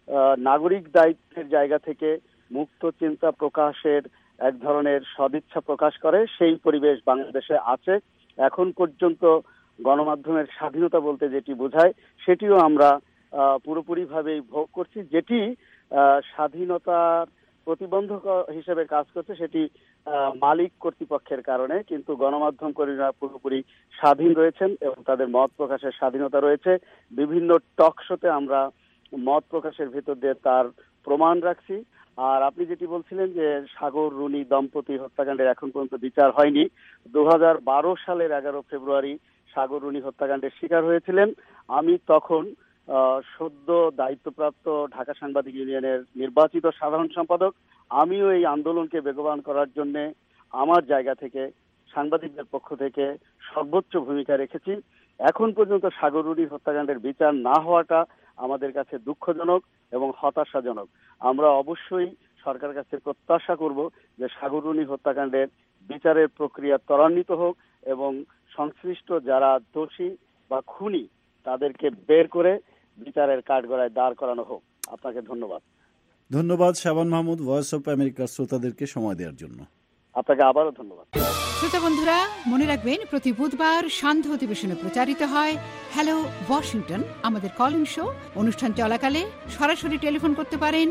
নাগরিক দায়িত্বের জায়গা থেকে মুক্ত চিন্তা প্রকাশের এক ধরনের সদিচ্ছা প্রকাশ করে, সেই পরিবেশ বাংলাদেশে আছে। এখন পর্যন্ত গণমাধ্যমের স্বাধীনতা বলতে যেটি বোঝায় সেটিও আমরা পুরোপুরিভাবেই ভোগ করছি। যেটি স্বাধীনতার প্রতিবন্ধক হিসেবে কাজ করছে সেটি মালিক কর্তৃপক্ষের কারণে, কিন্তু গণমাধ্যম কর্মীরা পুরোপুরি স্বাধীন রয়েছেন এবং তাদের মত প্রকাশের স্বাধীনতা রয়েছে। বিভিন্ন টক শোতে আমরা মত প্রকাশের ভিতর দিয়ে তার প্রমাণ রাখছি। আর আপনি যেটি বলছিলেন যে সাগর রুনি দম্পতি হত্যাকাণ্ডের এখন পর্যন্ত বিচার হয়নি, 2012 সালের 11 ফেব্রুয়ারি সাগর রুনি হত্যাকাণ্ডের শিকার হয়েছিলেন। আমি তখন সদ্য দায়িত্বপ্রাপ্ত ঢাকা সাংবাদিক ইউনিয়নের নির্বাচিত সাধারণ সম্পাদক। আমিও এই আন্দোলনকে বেগবান করার জন্য আমার জায়গা থেকে, সাংবাদিকদের পক্ষ থেকে সর্বোচ্চ ভূমিকা রেখেছি। এখন পর্যন্ত সাগর রুনির হত্যাকাণ্ডের বিচার না হওয়াটা আমাদের কাছে দুঃখজনক এবং হতাশাজনক। আমরা অবশ্যই সরকারের কাছে প্রত্যাশা করব যে সাগর রুনি হত্যাকাণ্ডের বিচারের প্রক্রিয়া ত্বরান্বিত হোক এবং সংশ্লিষ্ট যারা দোষী বা খুনি তাদেরকে বের করে বিচারের কাঠগড়ায় দাঁড় করানো হোক। আপনাকে ধন্যবাদ। ধন্যবাদ শাবান মাহমুদ, ভয়েস অফ আমেরিকার শ্রোতাদেরকে সময় দেওয়ার জন্য। আপনাকে আবারও ধন্যবাদ। শ্রোতা বন্ধুরা, মনে রাখবেন প্রতি বুধবার সান্ধ্য অধিবেশনে প্রচারিত হয় হ্যালো ওয়াশিংটন, আমাদের কল ইন শো। অনুষ্ঠান চলাকালে সরাসরি টেলিফোন করতে পারেন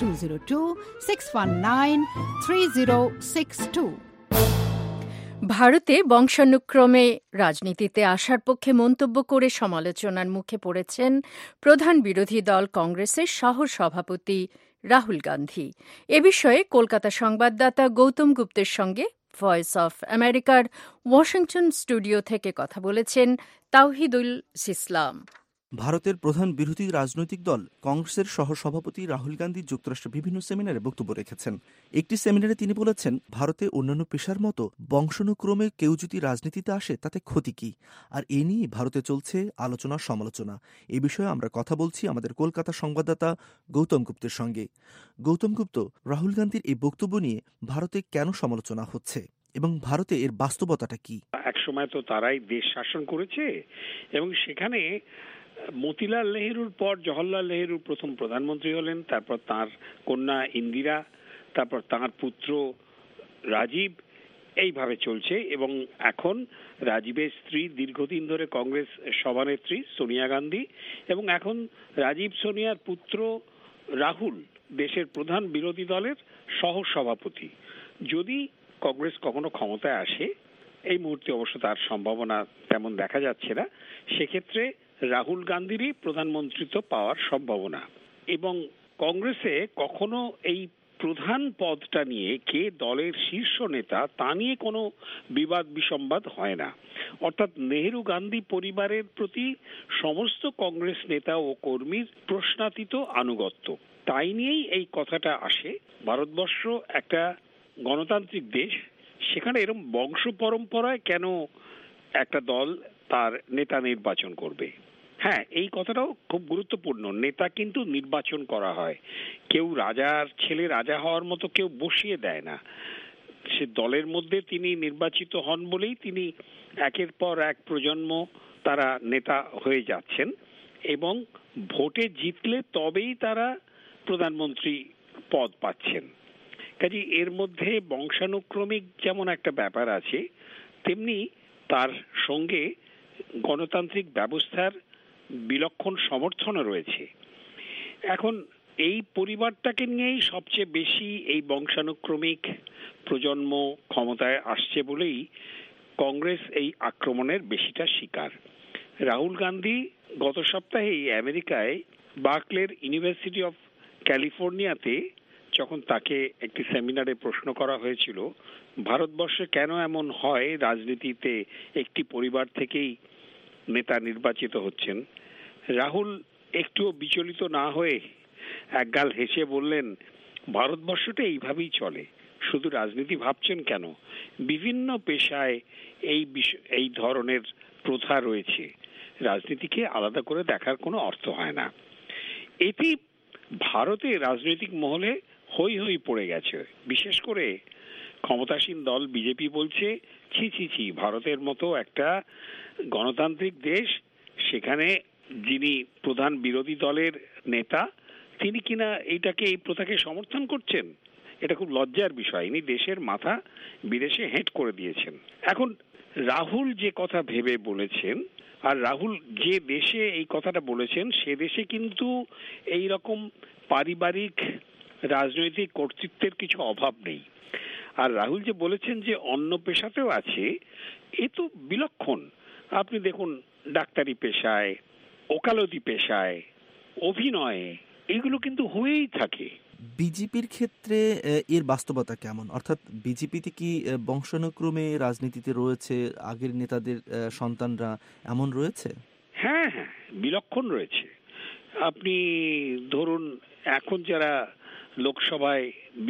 202-619-3062। ভারতে বংশানুক্রমে রাজনীতিতে আসার পক্ষে মন্তব্য করে সমালোচনার মুখে পড়েছেন প্রধান বিরোধী দল কংগ্রেসের সহ-সভাপতি রাহুল গান্ধী। এ বিষয়ে কলকাতা সংবাদদাতা গৌতম গুপ্তের সঙ্গে ভয়েস অফ আমেরিকার ওয়াশিংটন স্টুডিও থেকে কথা বলেছেন তাওহিদুল ইসলাম। ভারতের প্রধান বিরোধী রাজনৈতিক দল কংগ্রেসের সহসভাপতি রাহুল গান্ধী যুক্তরাষ্ট্রে বিভিন্ন সেমিনারে বক্তব্য রেখেছেন। একটি সেমিনারে তিনি বলেছেন, ভারতে অন্যান্য পেশার মতো বংশানুক্রমে কেউ যদি রাজনীতিতে আসে তাতে ক্ষতি কি, আর এ নিয়ে ভারতে চলছে আলোচনা সমালোচনা। এ বিষয়ে আমরা কথা বলছি আমাদের কলকাতা সংবাদদাতা গৌতম গুপ্তের সঙ্গে। গৌতম গুপ্ত, রাহুল গান্ধীর এই বক্তব্য নিয়ে ভারতে কেন সমালোচনা হচ্ছে এবং ভারতে এর বাস্তবতাটা কি? একসময় তো তারাই দেশ শাসন করেছে এবং সেখানে মতিলাল নেহেরুর পর জওহরলাল নেহেরু প্রথম প্রধানমন্ত্রী হলেন, তারপর তার কন্যা ইন্দিরা, তারপর তার পুত্র রাজীব, এইভাবে চলছে। এবং এখন রাজীবের স্ত্রী দীর্ঘদিন ধরে কংগ্রেস সভানেত্রী সোনিয়া গান্ধী, এবং এখন রাজীব সোনিয়ার পুত্র রাহুল দেশের প্রধান বিরোধী দলের সহসভাপতি। যদি কংগ্রেস কখনো ক্ষমতায় আসে, এই মুহূর্তে অবশ্য তার সম্ভাবনা তেমন দেখা যাচ্ছে না, সেক্ষেত্রে রাহুল গান্ধীরই প্রধানমন্ত্রিত্ব পাওয়ার সম্ভাবনা। এবং কংগ্রেসে কখনো এই প্রধান পদটা নিয়ে কে দলের শীর্ষ নেতা তা নিয়ে কোনো বিবাদ বিসম্বাদ হয় না। অর্থাৎ নেহেরু গান্ধী পরিবারের প্রতি সমস্ত কংগ্রেস নেতা ও কর্মীর প্রশ্নাতীত আনুগত্য, তাই নিয়েই এই কথাটা আসে। ভারতবর্ষ একটা গণতান্ত্রিক দেশ, সেখানে এরকম বংশ পরম্পরায় কেন একটা দল তার নেতা নির্বাচন করবে? হ্যাঁ, এই কথাটাও খুব গুরুত্বপূর্ণ। নেতা কিন্তু নির্বাচন করা হয়, কেউ রাজার ছেলে রাজা হওয়ার মতো কেউ বসিয়ে দেয় না। সে দলের মধ্যে তিনি নির্বাচিত হন বলেই তিনি একের পর এক প্রজন্ম তারা নেতা হয়ে যাচ্ছেন, এবং ভোটে জিতলে তবেই তারা প্রধানমন্ত্রী পদ পাচ্ছেন। কাজে এর মধ্যে বংশানুক্রমিক যেমন একটা ব্যাপার আছে, তেমনি তার সঙ্গে গণতান্ত্রিক ব্যবস্থার বিলক্ষণ সমর্থনও রয়েছে। এখন এই পরিবারটাকে নিয়েই সবচেয়ে বেশি এই বংশানুক্রমিক প্রজন্ম ক্ষমতায় আসছে বলেই কংগ্রেস এই আক্রমণের বেশিটা শিকার। রাহুল গান্ধী গত সপ্তাহেই আমেরিকায় বার্কলের ইউনিভার্সিটি অফ ক্যালিফোর্নিয়াতে যখন তাকে একটি সেমিনারে প্রশ্ন করা হয়েছিল ভারতবর্ষে কেন এমন হয় রাজনীতিতে একটি পরিবার থেকেই নেতা নির্বাচিত হচ্ছেন, রাহুল একটুও বিচলিত না হয়ে একগাল হেসে বললেন, ভারতবর্ষটা এইভাবেই চলে, শুধু রাজনীতি ভাবছেন কেন, বিভিন্ন পেশায় এই ধরনের প্রথা রয়েছে, রাজনীতিকে আলাদা করে দেখার কোনো অর্থ হয় না। এটি ভারতে রাজনৈতিক মহলে হই হই পড়ে গেছে। বিশেষ করে ক্ষমতাসীন দল বিজেপি বলছে, ছি ছি ছি, ভারতের মতো একটা গণতান্ত্রিক দেশ, সেখানে যিনি প্রধান বিরোধী দলের নেতা তিনি কিনা এই প্রথাকে সমর্থন করছেন, এটা খুব লজ্জার বিষয়। ইনি দেশের মাথা বিদেশে হেঁট করে দিয়েছেন। এখন রাহুল যে কথা ভেবে বলেছেন, আর রাহুল যে দেশে এই কথাটা বলেছেন সে দেশে কিন্তু এই রকম পারিবারিক রাজনৈতিক কর্তৃত্বের কিছু অভাব নেই। আর রাহুল যে বলেছেন যে অন্য পেশাতেও আছে, এ তো বিলক্ষণ। আপনি দেখুন, ডাক্তারি পেশায়, ওকালতি পেশায়, অভিনয়ে, এগুলো কিন্তু হয়েই থাকে। বিজেপির ক্ষেত্রে এর বাস্তবতা কেমন? অর্থাৎ বিজেপিতে কি বংশানুক্রমে রাজনীতিতে রয়েছে, আগের নেতাদের সন্তানরা এমন রয়েছে? হ্যাঁ হ্যাঁ, বিলক্ষণ রয়েছে। আপনি ধরুন, এখন যারা লোকসভায়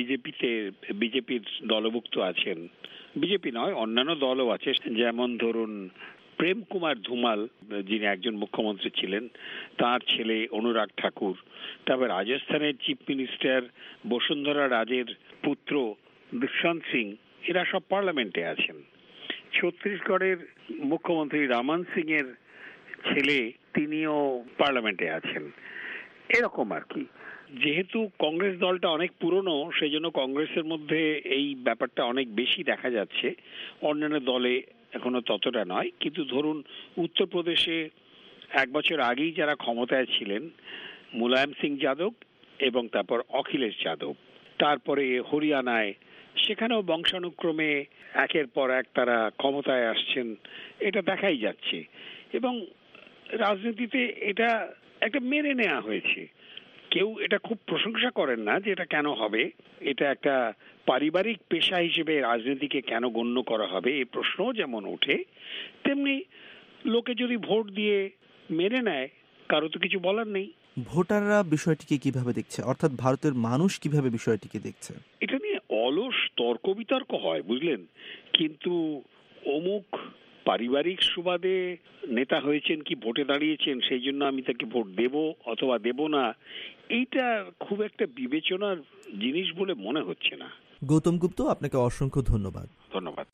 বিজেপির দলভুক্ত আছেন, বিজেপি নয় অন্যান্য দলও আছে, যেমন ধরুন প্রেম কুমার ধুমাল, যিনি একজন মুখ্যমন্ত্রী ছিলেন, তার ছেলে অনুরাগ ঠাকুর, তারপর রাজস্থানের চিফ মিনিস্টার বসুন্ধরা রাজের পুত্র দুষ্যন্ত সিং, এরা সব পার্লামেন্টে আছেন। ছত্তিশগড়ের মুখ্যমন্ত্রী রামান সিং এর ছেলে, তিনিও পার্লামেন্টে আছেন। এরকম আর কি। যেহেতু কংগ্রেস দলটা অনেক পুরনো, সেই জন্য কংগ্রেসের মধ্যে এই ব্যাপারটা অনেক বেশি দেখা যাচ্ছে, অন্যান্য দলে এখনো ততটা নয়। কিন্তু ধরুন উত্তরপ্রদেশে 1 বছর আগেই যারা ক্ষমতায় ছিলেন, মুলায়ম সিং যাদব এবং তারপর অখিলেশ যাদব, তারপরে হরিয়ানায়, সেখানেও বংশানুক্রমে একের পর এক তারা ক্ষমতায় আসছেন, এটা দেখাই যাচ্ছে। এবং রাজনীতিতে এটা একটা মেনে নেওয়া হয়েছে। কেউ এটা খুব প্রশংসা করেন না যে এটা কেন হবে, এটা একটা পারিবারিক পেশা হিসেবে রাজনীতিকে কেন গণ্য করা হবে, এই প্রশ্নও যেমন ওঠে, তেমনি লোকে যদি ভোট দিয়ে মেনে নেয়, কারো তো কিছু বলার নেই। ভোটাররা বিষয়টিকে কিভাবে দেখছে, অর্থাৎ ভারতের মানুষ কিভাবে বিষয়টিকে দেখছে? এটা নিয়ে অলস তর্ক বিতর্ক হয়, বুঝলেন। কিন্তু অমুক পারিবারিক সুবাদে নেতা হয়েছেন কি ভোটে দাঁড়িয়েছেন, সেই জন্য আমি তাকে ভোট দেব অথবা দেব না, এইটা খুব একটা বিবেচনার জিনিস বলে মনে হচ্ছে না। গৌতম গুপ্ত, আপনাকে অসংখ্য ধন্যবাদ। ধন্যবাদ।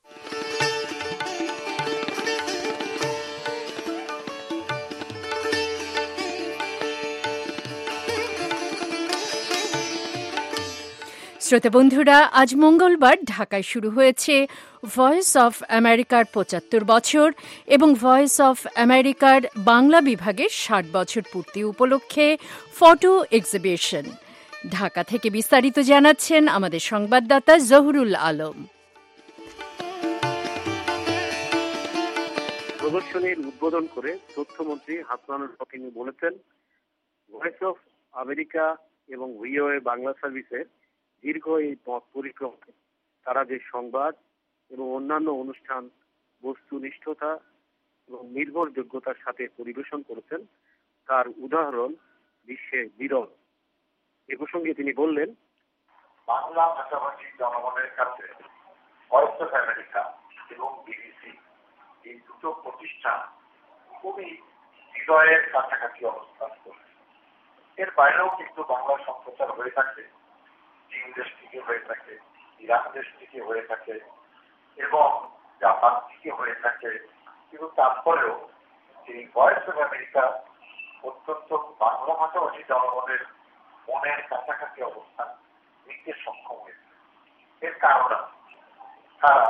শ্রোতা বন্ধুরা, আজ মঙ্গলবার ঢাকায় শুরু হয়েছে ভয়েস অফ আমেরিকার 75 বছর এবং ভয়েস অফ আমেরিকার বাংলা বিভাগের 60 বছর পূর্তি উপলক্ষে ফটো এক্সিবিশন। ঢাকা থেকে বিস্তারিত জানাচ্ছেন আমাদের সংবাদদাতা জহুরুল আলম। প্রদর্শনীর উদ্বোধন করে তথ্যমন্ত্রী হাসনানুল হক বলেছেন, ভয়েস অফ আমেরিকা এবং ভিওএ বাংলা সার্ভিসের দীর্ঘ এই পথ পরিক্রমায় তারা যে সংবাদ এবং অন্যান্য অনুষ্ঠান বস্তুনিষ্ঠতা এবং নির্ভরযোগ্যতার সাথে পরিবেশন করেছেন, তার উদাহরণ বিশ্বে বিরল। এ প্রসঙ্গে তিনি বললেন, বাংলা ভাষাভাষী জনগণের কাছে ভয়েস অফ আমেরিকা এবং বিবিসি, এই দুটো প্রতিষ্ঠান খুবই হৃদয়ের কাছাকাছি অবস্থান করে। এর বাইরেও কিন্তু বাংলা সম্প্রচার হয়ে থাকে, চীন দেশ থেকে হয়ে থাকে, ইরান দেশ থেকে হয়ে থাকে এবং জাপান থেকে হয়ে থাকে। কিন্তু তারপরেও এই ভয়েস অফ আমেরিকা অত্যন্ত বাংলা ভাষাভাষী জনগণের মনের কাছাকাছি অবস্থান নিতে সক্ষম হয়েছে। এর কারণ তারা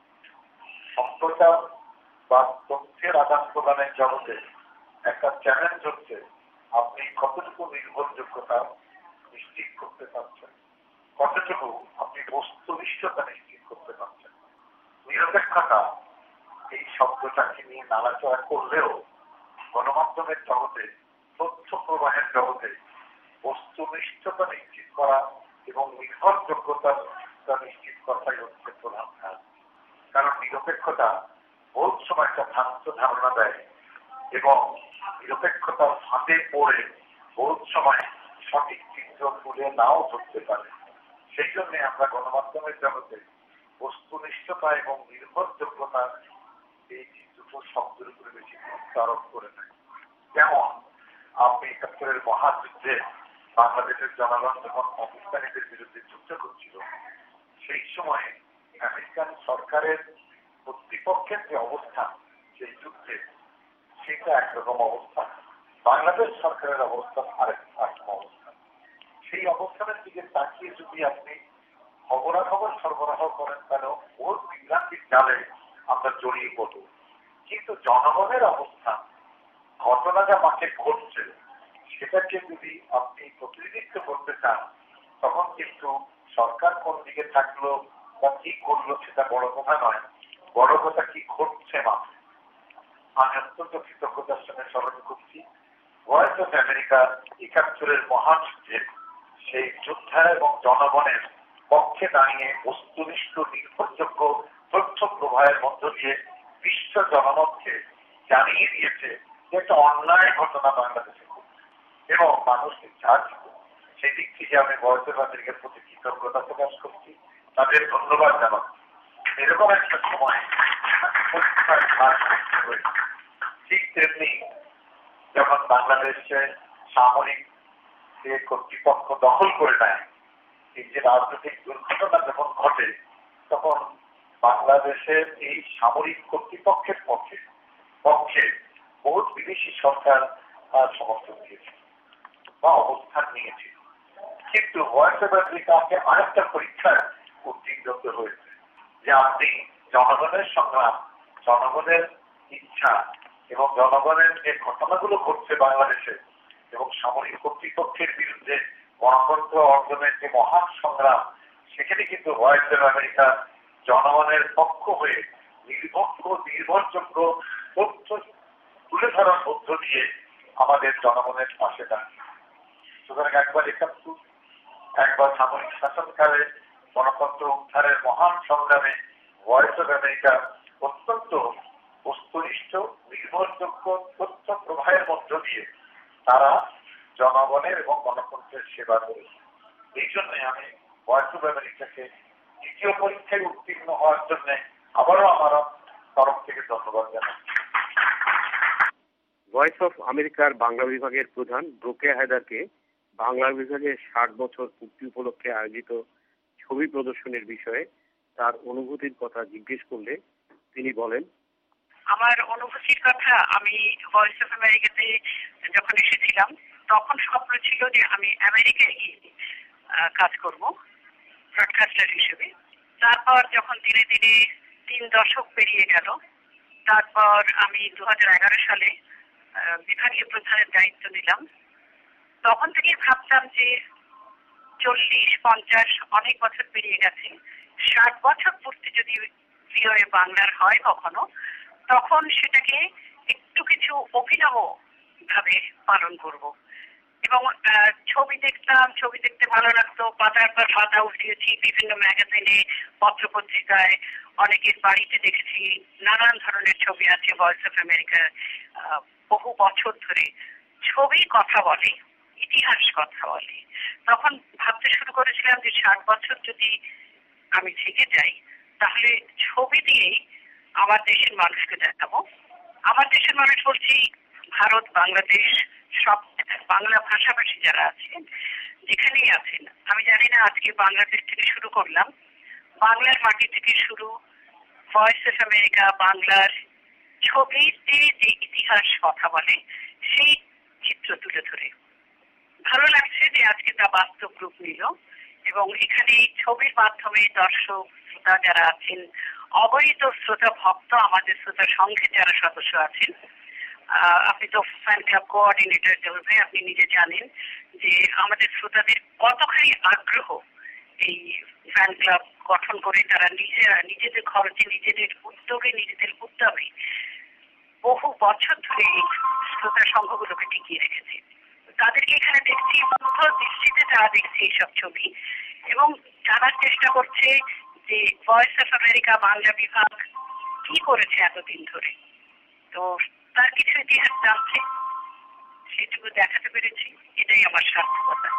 সম্প্রচার বা তথ্যের আদান প্রদানের জগতে একটা চ্যালেঞ্জ হচ্ছে, আপনি কতটুকু নির্ভরযোগ্যতা নিশ্চিত করতে পারছেন, কতটুকু আপনি বস্তুনিষ্ঠতা নিশ্চিত করতে পারছেন। নিরপেক্ষতা এই শব্দটাকে নিয়ে নাড়াচড়া করলেও গণমাধ্যমের জগতে, তথ্য প্রবাহের জগতে বস্তুনিষ্ঠতা নিশ্চিত করা এবং নির্ভরযোগ্যতা নিশ্চিত করাই হচ্ছে প্রধান কাজ। কারণ নিরপেক্ষতা বহুত সময় একটা ভ্রান্ত ধারণা দেয় এবং নিরপেক্ষতার ফাঁদে পড়ে বহুত সময় সঠিক চিত্র তুলে নাও ধরতে পারে। সেই জন্য আমরা গণমাধ্যমের জগতে বস্তুনিষ্ঠতা এবং নির্ভরযোগ্যতা এই দুটো শব্দের উপরে বেশি গুরুত্ব আরোপ করে থাকি। যেমন আপনি ৭১-এর মহাযুদ্ধে বাংলাদেশের জনগণ যখন পাকিস্তানিদের বিরুদ্ধে যুদ্ধ করছিল, সেই সময় আমেরিকান সরকারের কর্তৃপক্ষের যে অবস্থান সেই যুদ্ধে, সেটা একরকম অবস্থান, বাংলাদেশ সরকারের অবস্থান আরেকরকম অবস্থান। সেই অবস্থানের দিকে তাকিয়ে যদি আপনি খবরাখবর সরবরাহ করেন, কেন ওর বিভ্রান্তির জালে আমরা জড়িয়ে পড়ব। কিন্তু জনগণের অবস্থান, ঘটনা যা মাঠে ঘটছে, সেটাকে যদি আপনি প্রতিনিধিত্ব করতে চান, তখন কিন্তু সরকার কোন দিকে থাকলো, বা কি করলো সেটা বড় কথা নয়, বড় কথা কি ঘটছে মাত্র। আমি অত্যন্ত কৃতজ্ঞতার সঙ্গে স্মরণ করছি ভয়েস অফ আমেরিকা ৭১-এর মহান যুদ্ধে সেই যোদ্ধা এবং জনগণের পক্ষে দাঁড়িয়ে বস্তুনিষ্ঠ নির্ভরযোগ্য তথ্য প্রবাহের মধ্য দিয়ে বিশ্ব জনমতকে জানিয়ে দিয়েছে যে একটা অন্যায় ঘটনা বাংলাদেশে ঘটছে এবং মানুষ নির্যাত। সেই দিক থেকে আমি ভয়েস অফ আমেরিকার প্রতি কৃতজ্ঞতা প্রকাশ করছি, তাদের ধন্যবাদ জানাচ্ছি। এরকম একটা সময় ঠিক তেমনি যখন বাংলাদেশে সামরিক যে কর্তৃপক্ষ দখল করে নেয়, এই যে রাজনৈতিক দুর্ঘটনা যখন ঘটে, তখন বাংলাদেশের এই সামরিক কর্তৃপক্ষের পক্ষে বহু বিদেশি সরকার সমর্থন দিয়েছে বা অবস্থান নিয়েছে। কিন্তু ভয়েস অফ আমেরিকাকে আরেকটা পরীক্ষার উত্তীর্ণ হয়েছে যে আপনি জনগণের সংগ্রাম, জনগণের ইচ্ছা এবং জনগণের যে ঘটনাগুলো ঘটছে বাংলাদেশে এবং সামরিক কর্তৃপক্ষের বিরুদ্ধে গণতন্ত্র অর্জনের যে মহান সংগ্রাম, সেখানে কিন্তু ভয়েস অফ আমেরিকা জনগণের পক্ষ হয়ে নির্ভরযোগ্য তথ্য তুলে ধরার মধ্য দিয়ে আমাদের জনগণের পাশে দাঁড়িয়ে। সুতরাং একবার ৭১, একবার সামরিক শাসনকালে গণতন্ত্র উদ্ধারের মহান সংগ্রামে ভয়েস অফ আমেরিকা অত্যন্ত বস্তুনিষ্ঠ নির্ভরযোগ্য তথ্য প্রবাহের মধ্য দিয়ে তারা জনগণের এবং গণতন্ত্রের সেবা করেছে। এই জন্য আমি ভয়েস অফ আমেরিকাকে দ্বিতীয় পরীক্ষায় উত্তীর্ণ হওয়ার জন্য আবারও আমার তরফ থেকে ধন্যবাদ জানাচ্ছি। ভয়েস অফ আমেরিকার বাংলা বিভাগের প্রধান রোকেয়া হায়দারকে বাংলা বিভাগের ৬০ বছর পূর্তি উপলক্ষে আয়োজিত ছবি প্রদর্শনের বিষয়ে তার অনুভূতির কথা জিজ্ঞেস করলে তিনি বলেন, আমার অনুভূতির কথা, আমি ভয়েস অফ আমেরিকাতে যখন এসেছিলাম তখন স্বপ্ন ছিল যে আমি আমেরিকায় গিয়ে কাজ করব ব্রডকাস্টার হিসেবে। তারপর যখন ধীরে ধীরে ৩ দশক পেরিয়ে গেল, তারপর আমি ২০১১ সালে বিভাগীয় প্রধানের দায়িত্ব নিলাম। তখন থেকে ভাবতাম যে ৪০-৫০ অনেক বছর পেরিয়ে গেছে, ৬০ বছর পূর্তি যদি ভিওএ বাংলার হয় কখনো, তখন সেটাকে একটু কিছু অভিনব ভাবে পালন করব। এবং ছবি দেখতাম, ছবি দেখতে ভালো লাগতো, পাতার পর পাতা উঠিয়েছি বিভিন্ন ম্যাগাজিনে, পত্র পত্রিকায়, অনেকের বাড়িতে দেখেছি নানান ধরনের ছবি আছে ভয়েস অফ আমেরিকা। বহু বছর ধরে ছবি কথা বলে, ইতিহাস কথা বলে। তখন ভাবতে শুরু করেছিলাম যে ৬০ বছর যদি আমি থেকে যাই, তাহলে ছবি দিয়েই আমার দেশের মানুষকে দেখাবো। আমার দেশের মানুষ বলছি ভারত, বাংলাদেশ, সব বাংলা ভাষাভাষী যারা আছেন, যেখানেই আছেন। আমি জানি না আজকে বাংলাদেশ থেকে শুরু করলাম, বাংলার মাটি থেকে শুরু, ভয়েস অফ আমেরিকা বাংলার ছবিতে যে ইতিহাস কথা বলে সেই চিত্র তুলে ধরে। ভালো লাগছে যে আজকে তা বাস্তব রূপ নিল এবং এখানে ছবির মাধ্যমে দর্শক শ্রোতা যারা আছেন, অবহিত শ্রোতা ভক্ত, আমাদের শ্রোতা সংঘের যারা সদস্য আছেন, আপনি তো ফ্যান ক্লাব কোঅর্ডিনেটর হিসেবে আপনি নিজে জানেন যে আমাদের শ্রোতাদের কতখানি আগ্রহ এই ফ্যান ক্লাব গঠন করে তারা নিজেদের খরচে, নিজেদের উদ্যোগে, নিজেদের উদ্যমে বহু বছর ধরে এই শ্রোতা সংঘগুলোকে টিকিয়ে রেখেছে। তাদেরকে এখানে দেখছি, মুগ্ধ দৃষ্টিতে তারা দেখছে এইসব ছবি এবং জানার চেষ্টা করছে যে ভয়েস অফ আমেরিকা বাংলা বিভাগ কি করেছে এতদিন ধরে। তো তার কিছু ইতিহাস জানছে, সেটুকু দেখাতে পেরেছি, এটাই আমার সার্থকতা।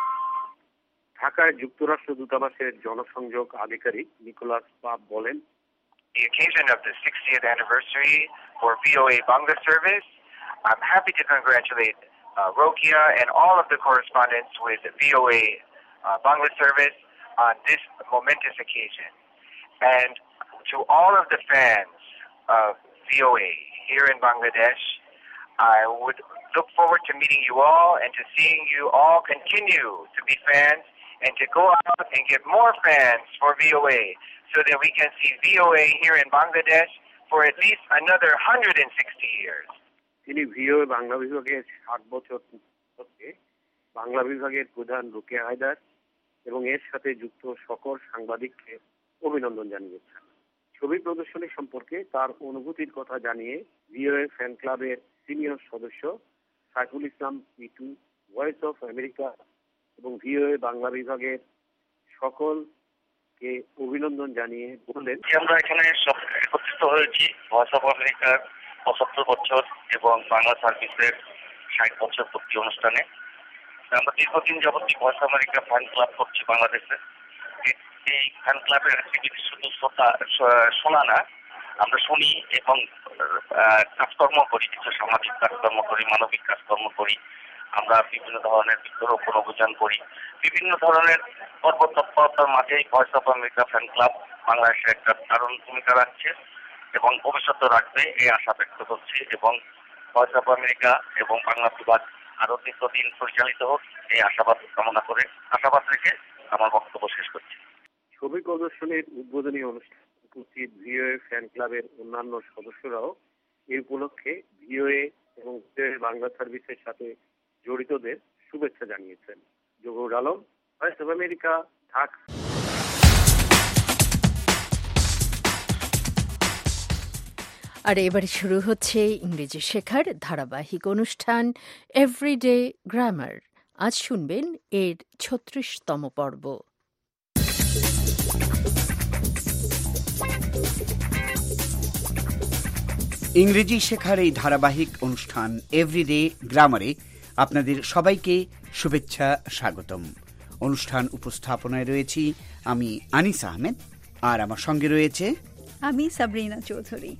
ঢাকায় যুক্তরাষ্ট্র দূতাবাসের জনসংযোগ আধিকারিক নিকোলাস পাপ বলেন, The occasion of the 60th anniversary for VOA Bangla service, I'm happy to congratulate Rokia and all of the correspondents with VOA Bangla service on this momentous occasion. And to all of the fans of VOA here in Bangladesh, I would look forward to meeting you all and to seeing you all continue to be fans and to go out and get more fans for VOA so that we can see VOA here in Bangladesh for at least another 160 years. তিনি ভিওএ বাংলা বিভাগের ৬০ বছর পূর্তি বাংলা বিভাগের প্রধান রোকেয়া হায়দার এবং এর সাথে যুক্ত সকল সাংবাদিককে অভিনন্দন জানিয়েছেন। ছবি প্রদর্শনী সম্পর্কে তার অনুভূতির কথা জানিয়ে ভিওএ ফ্যান ক্লাবের সিনিয়র সদস্য Saiful Islam Pitu voice of America এবং ভিওএ বাংলা বিভাগের সকলকে অভিনন্দন জানিয়ে বললেন, আমরা এখানে সব একত্রিত হয়েছি ভয়েস অফ আমেরিকার ৭৫ বছর এবং বাংলা সার্ভিসের ৬০ বছর পূর্তি অনুষ্ঠানে। আমরা দীর্ঘদিন যাবতীয় voice of America fan club করছি বাংলাদেশে। এই ফ্যান ক্লাবের অ্যাক্টিভিটি শুধু শোনা না, আমরা শুনি এবং কাজকর্ম করি, কিছু সামাজিক কাজকর্ম করি, মানবিক কাজকর্ম করি। আমরা বিভিন্ন ধরনের বৃক্ষরোপণ অভিযান করি। বিভিন্ন ধরনের কর্মতৎপরতার মাঝে voice of America fan club বাংলাদেশে একটা দারুণ ভূমিকা রাখছে এবং ভবিষ্যতে রাখবে এই আশা ব্যক্ত করছি। এবং ভয়েস অফ আমেরিকা এবং বাংলা বিভাগ আরো দীর্ঘদিন পরিচালিত হোক এই আশাবাদ কামনা করে, আশাবাদ রেখে আমার বক্তব্য শেষ করছি। ছবি প্রদর্শনীর উদ্বোধনী অনুষ্ঠানে উপস্থিত ভিওএ ফ্যান ক্লাবের অন্যান্য সদস্যরাও এই উপলক্ষে ভিওএ এবং বাংলা সার্ভিসের সাথে জড়িতদের শুভেচ্ছা জানিয়েছেন। Zahur Alam, voice of America, Dhaka. আর এবারে শুরু হচ্ছে ইংরেজি শেখার ধারাবাহিক অনুষ্ঠান এভরিডে গ্রামার। আজ শুনবেন এর ৩৬তম পর্ব। ইংরেজি শেখার এই ধারাবাহিক অনুষ্ঠান এভরিডে গ্রামারে আপনাদের সবাইকে শুভেচ্ছা, স্বাগতম। অনুষ্ঠান উপস্থাপনায় রয়েছি আমি আনিস আহমেদ, আর আমার সঙ্গে রয়েছে আমি সাবরিনা চৌধুরী।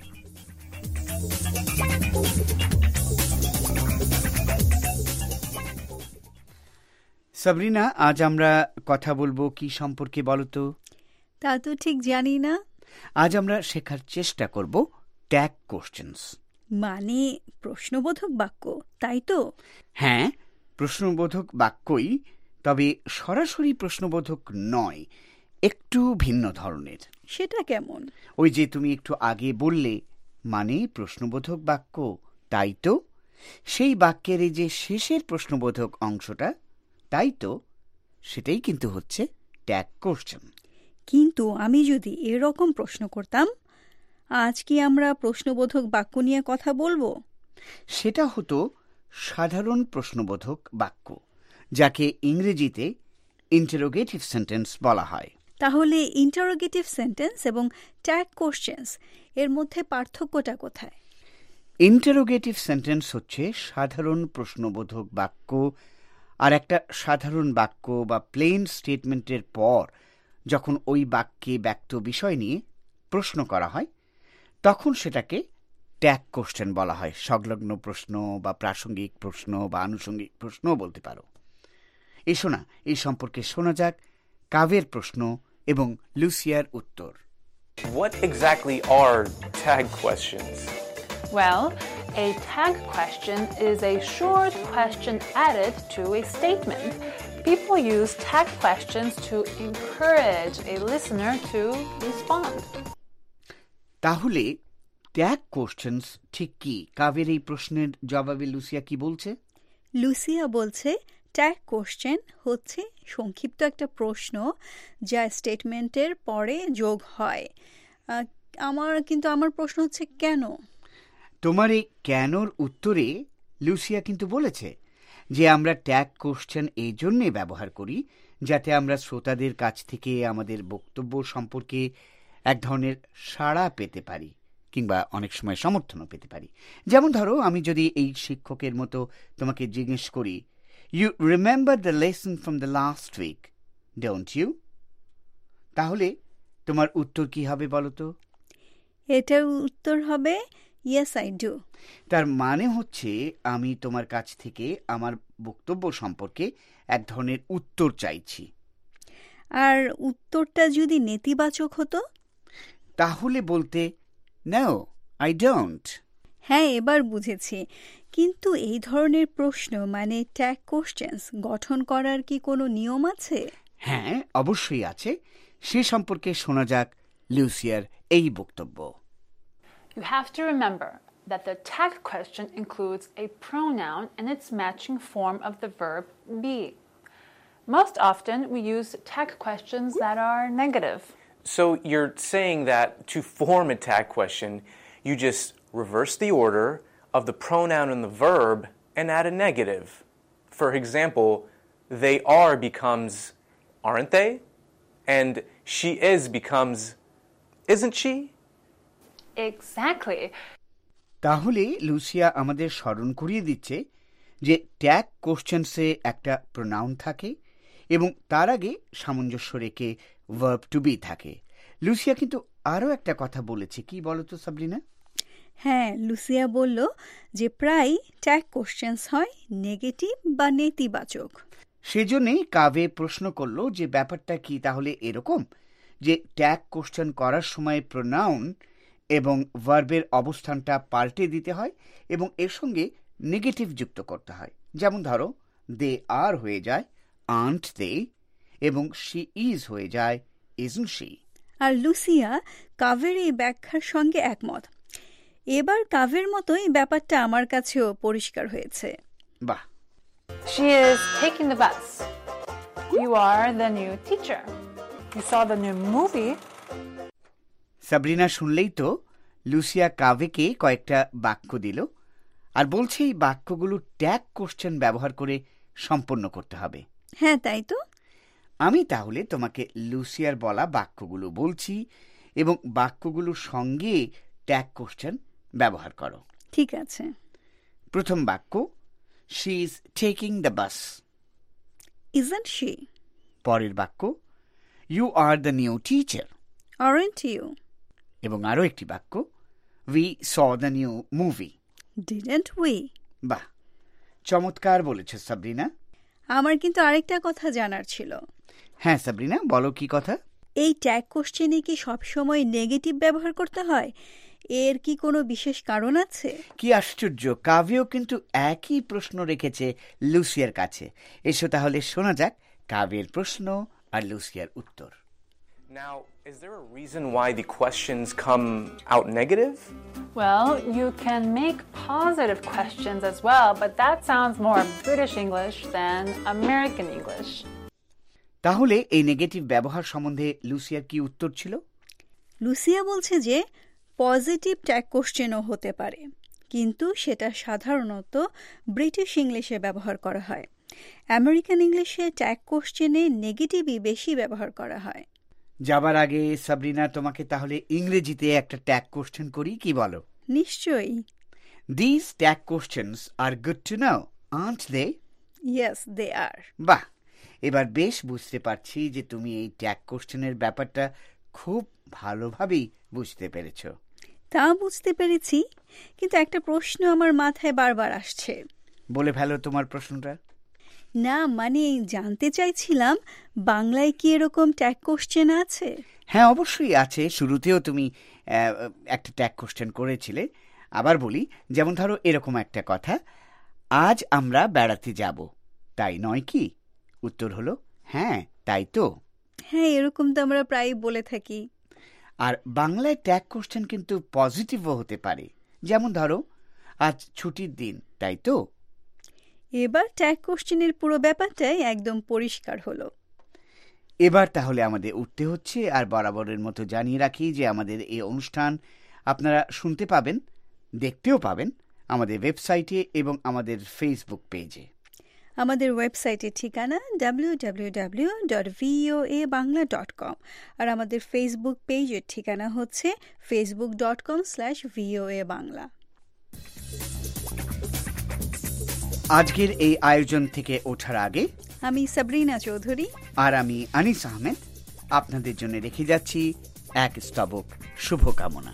সাবরিনা, আজ আমরা কথা বলবো কি সম্পর্কে বলো তো? তা তো ঠিক জানি না। আজ আমরা শেখার চেষ্টা করব ট্যাগ কোশ্চেনস, মানে প্রশ্নবোধক বাক্য, তাই তো? হ্যাঁ, প্রশ্নবোধক বাক্যই, তবে সরাসরি প্রশ্নবোধক নয়, একটু ভিন্ন ধরনের। সেটা কেমন? ওই যে তুমি একটু আগে বললে, মানে প্রশ্নবোধক বাক্য, তাই তো? সেই বাক্যের এই যে শেষের প্রশ্নবোধক অংশটা, তাই তো, সেটাই কিন্তু হচ্ছে ট্যাগ কোশ্চেন। কিন্তু আমি যদি এরকম প্রশ্ন করতাম, আজ কি আমরা প্রশ্নবোধক বাক্য নিয়ে কথা বলবো? সেটা হতো সাধারণ প্রশ্নবোধক বাক্য, যাকে ইংরেজিতে ইন্টারোগেটিভ সেন্টেন্স বলা হয়। তাহলে ইন্টারোগেটিভ সেন্টেন্স এবং ট্যাগ কোশ্চেনস এর মধ্যে পার্থক্যটা কোথায়? ইন্টারোগেটিভ সেন্টেন্স হচ্ছে সাধারণ প্রশ্নবোধক বাক্য, আর একটা সাধারণ বাক্য বা প্লেন স্টেটমেন্টের পর যখন ওই বাক্যে ব্যক্ত বিষয় নিয়ে প্রশ্ন করা হয়, তখন সেটাকে ট্যাগ কোশ্চেন বলা হয়। সংলগ্ন প্রশ্ন বা প্রাসঙ্গিক প্রশ্ন বা আনুষঙ্গিক প্রশ্নও বলতে পারো। এসো না, এই সম্পর্কে শোনা যাক কাভের প্রশ্ন এবং লুসিয়ার উত্তর। What exactly are tag questions? Well, a tag question is a short question added to a statement. People use tag questions to encourage a listener to respond. তাহলে ট্যাগ কোশ্চেনস ঠিক কি? কাভের এই প্রশ্নের জবাবে লুসিয়া কি বলছে? লুসিয়া বলছে ট্যাগ কোশ্চেন হচ্ছে সংক্ষিপ্ত একটা প্রশ্ন যা স্টেটমেন্টের পরে যোগ হয়। আমার প্রশ্ন হচ্ছে কেন? তোমার এই কেনর উত্তরে লুসিয়া কিন্তু বলেছে যে আমরা ট্যাগ কোশ্চেন এই জন্যে ব্যবহার করি যাতে আমরা শ্রোতাদের কাছ থেকে আমাদের বক্তব্য সম্পর্কে এক ধরনের সাড়া পেতে পারি, কিংবা অনেক সময় সমর্থনও পেতে পারি। যেমন ধরো, আমি যদি এই শিক্ষকের মতো তোমাকে জিজ্ঞেস করি, you remember the lesson from the last week, don't you? তাহলে তোমার উত্তর কি হবে বলো তো? এটার উত্তর হবে ইয়েস আই ডু। তার মানে হচ্ছে আমি তোমার কাছ থেকে আমার বক্তব্য সম্পর্কে এক ধরনের উত্তর চাইছি। আর উত্তরটা যদি নেতিবাচক হতো, তাহলে বলতে নো আই ডোন্ট। হ্যাঁ, এবার বুঝেছি। কিন্তু এই ধরনের প্রশ্ন মানে ট্যাগ কোশ্চেনস গঠন করার কি কোনো নিয়ম আছে? হ্যাঁ, অবশ্যই আছে। সে সম্পর্কে শোনা যাক লুসিয়ার এই বক্তব্য। You have to remember that the tag question includes a pronoun and its matching form of the verb be. Most often we use tag questions that are negative. So you're saying that to form a tag question, you just reverse the order of the pronoun and the verb and add a negative. For example, they are becomes aren't they? And she is becomes isn't she? Exactly. তাহলে লুসিয়া আমাদের স্মরণ করিয়ে দিচ্ছে যে ট্যাগ কোশ্চেন্সে একটা প্রোনাউন থাকে এবং তার আগে সামঞ্জস্য রেখে ভার্ব টু বি থাকে। লুসিয়া কিন্তু আরও একটা কথা বলেছে, কি বলো তো সাবরিনা? হ্যাঁ, লুসিয়া বলল যে প্রায় ট্যাগ কোশ্চেন্স হয় নেগেটিভ বা নেতিবাচক। সেজন্যই কাভে প্রশ্ন করলো যে ব্যাপারটা কি তাহলে এরকম যে ট্যাগ কোশ্চেন করার সময় প্রোনাউন এবং ভার্বের অবস্থানটা পাল্টে দিতে হয় এবং এর সঙ্গে নেগেটিভ যুক্ত করতে হয়। যেমন ধরো দে আর হয়ে যায় আন্ট দে এবং শি ইজ হয়ে যায় ইজন্ট শি। আর লুসিয়া কাভের এই ব্যাখ্যার সঙ্গে একমত। এবার কাভের মতোই ব্যাপারটা আমার কাছেও পরিষ্কার হয়েছে। বাহ। She is taking the bus. You are the new teacher. You saw the new movie. Sabrina শুনলেই তো লুসিয়া কাভেকে কয়েকটা বাক্য দিল আর বলছে এই বাক্যগুলো ট্যাগ কোশ্চেন ব্যবহার করে সম্পন্ন করতে হবে। হ্যাঁ, তাই তো। আমি তাহলে তোমাকে লুসিয়ার বলা বাক্যগুলো বলছি এবং বাক্যগুলোর সঙ্গে ট্যাগ কোশ্চেন ব্যবহার করো। ঠিক আছে। প্রথম বাক্য, she is taking the bus. Isn't she? পরের বাক্য, you are the new teacher. Aren't you? এবং আরও একটি বাক্য, we saw the new movie. Didn't we? বাহ, চমৎকার বলেছ সাবরিনা। আমার কিন্তু আরেকটা কথা জানার ছিল। হ্যাঁ সাবরিনা, বলো কি কথা? এই ট্যাগ কোশ্চেনে কি সবসময় নেগেটিভ ব্যবহার করতে হয়? এর কি কোনো বিশেষ কারণ আছে? কি আশ্চর্য, কাভেও কিন্তু একই প্রশ্ন রেখেছে লুসিয়ার কাছে। এসো তাহলে শোনা যাক কাভের প্রশ্ন আর লুসিয়ার উত্তর। Now, is there a reason why the questions come out negative? Well, you can make positive questions as well, but that sounds more British English than American English. তাহলে এই নেগেটিভ ব্যবহার সম্বন্ধে লুসিয়ার কি উত্তর ছিল? লুসিয়া বলছে যে পজিটিভ ট্যাগ কোশ্চেনও হতে পারে, কিন্তু সেটা সাধারণত ব্রিটিশ ইংলিশে ব্যবহার করা হয়। আমেরিকান ইংলিশে ট্যাগ কোশ্চেনে নেগেটিভই বেশি ব্যবহার করা হয়। যাবার আগে সাবরিনা তোমাকে তাহলে ইংরেজিতে একটা ট্যাগ কোশ্চেন করি, কি বলো? নিশ্চয়ই। These tag questions are good to know, aren't they? Yes, they are. বাহ, এবার বেশ বুঝতে পারছি যে তুমি এই ট্যাগ কোশ্চেনের ব্যাপারটা খুব ভালোভাবেই বুঝতে পেরেছ। তা বুঝতে পেরেছি, কিন্তু একটা প্রশ্ন আমার মাথায় বারবার আসছে। বলে ফেলো তোমার প্রশ্নটা। না, মানে জানতে চাইছিলাম বাংলায় কি এরকম ট্যাগ কোশ্চেন আছে? হ্যাঁ, অবশ্যই আছে। শুরুতেও তুমি একটা ট্যাগ কোশ্চেন করেছিলে। আবার বলি, যেমন ধরো এরকম একটা কথা, আজ আমরা বেড়াতে যাব, তাই নয় কি? উত্তর হলো হ্যাঁ, তাই তো। হ্যাঁ, এরকম তো আমরা প্রায় বলে থাকি। আর বাংলায় ট্যাগ কোশ্চেন কিন্তু পজিটিভও হতে পারে। যেমন ধরো আজ ছুটির দিন, তাই তো। এবার ট্যাগ কোশ্চেনের পুরো ব্যাপারটাই একদম পরিষ্কার হলো। এবার তাহলে আমাদের উঠতে হচ্ছে। আর বরাবরের মতো জানিয়ে রাখি যে আমাদের এই অনুষ্ঠান আপনারা শুনতে পাবেন, দেখতেও পাবেন আমাদের ওয়েবসাইটে এবং আমাদের ফেসবুক পেজে। আমাদের ওয়েবসাইটের ঠিকানা www.voabangla.com আর আমাদের ফেসবুক পেজের ঠিকানা হচ্ছে facebook.com/voabangla। আজকের এই আয়োজন থেকে ওঠার আগে আমি সাবরিনা চৌধুরী আর আমি আনিস আহমেদ আপনাদের জন্য রেখে যাচ্ছি এক স্তবক শুভকামনা।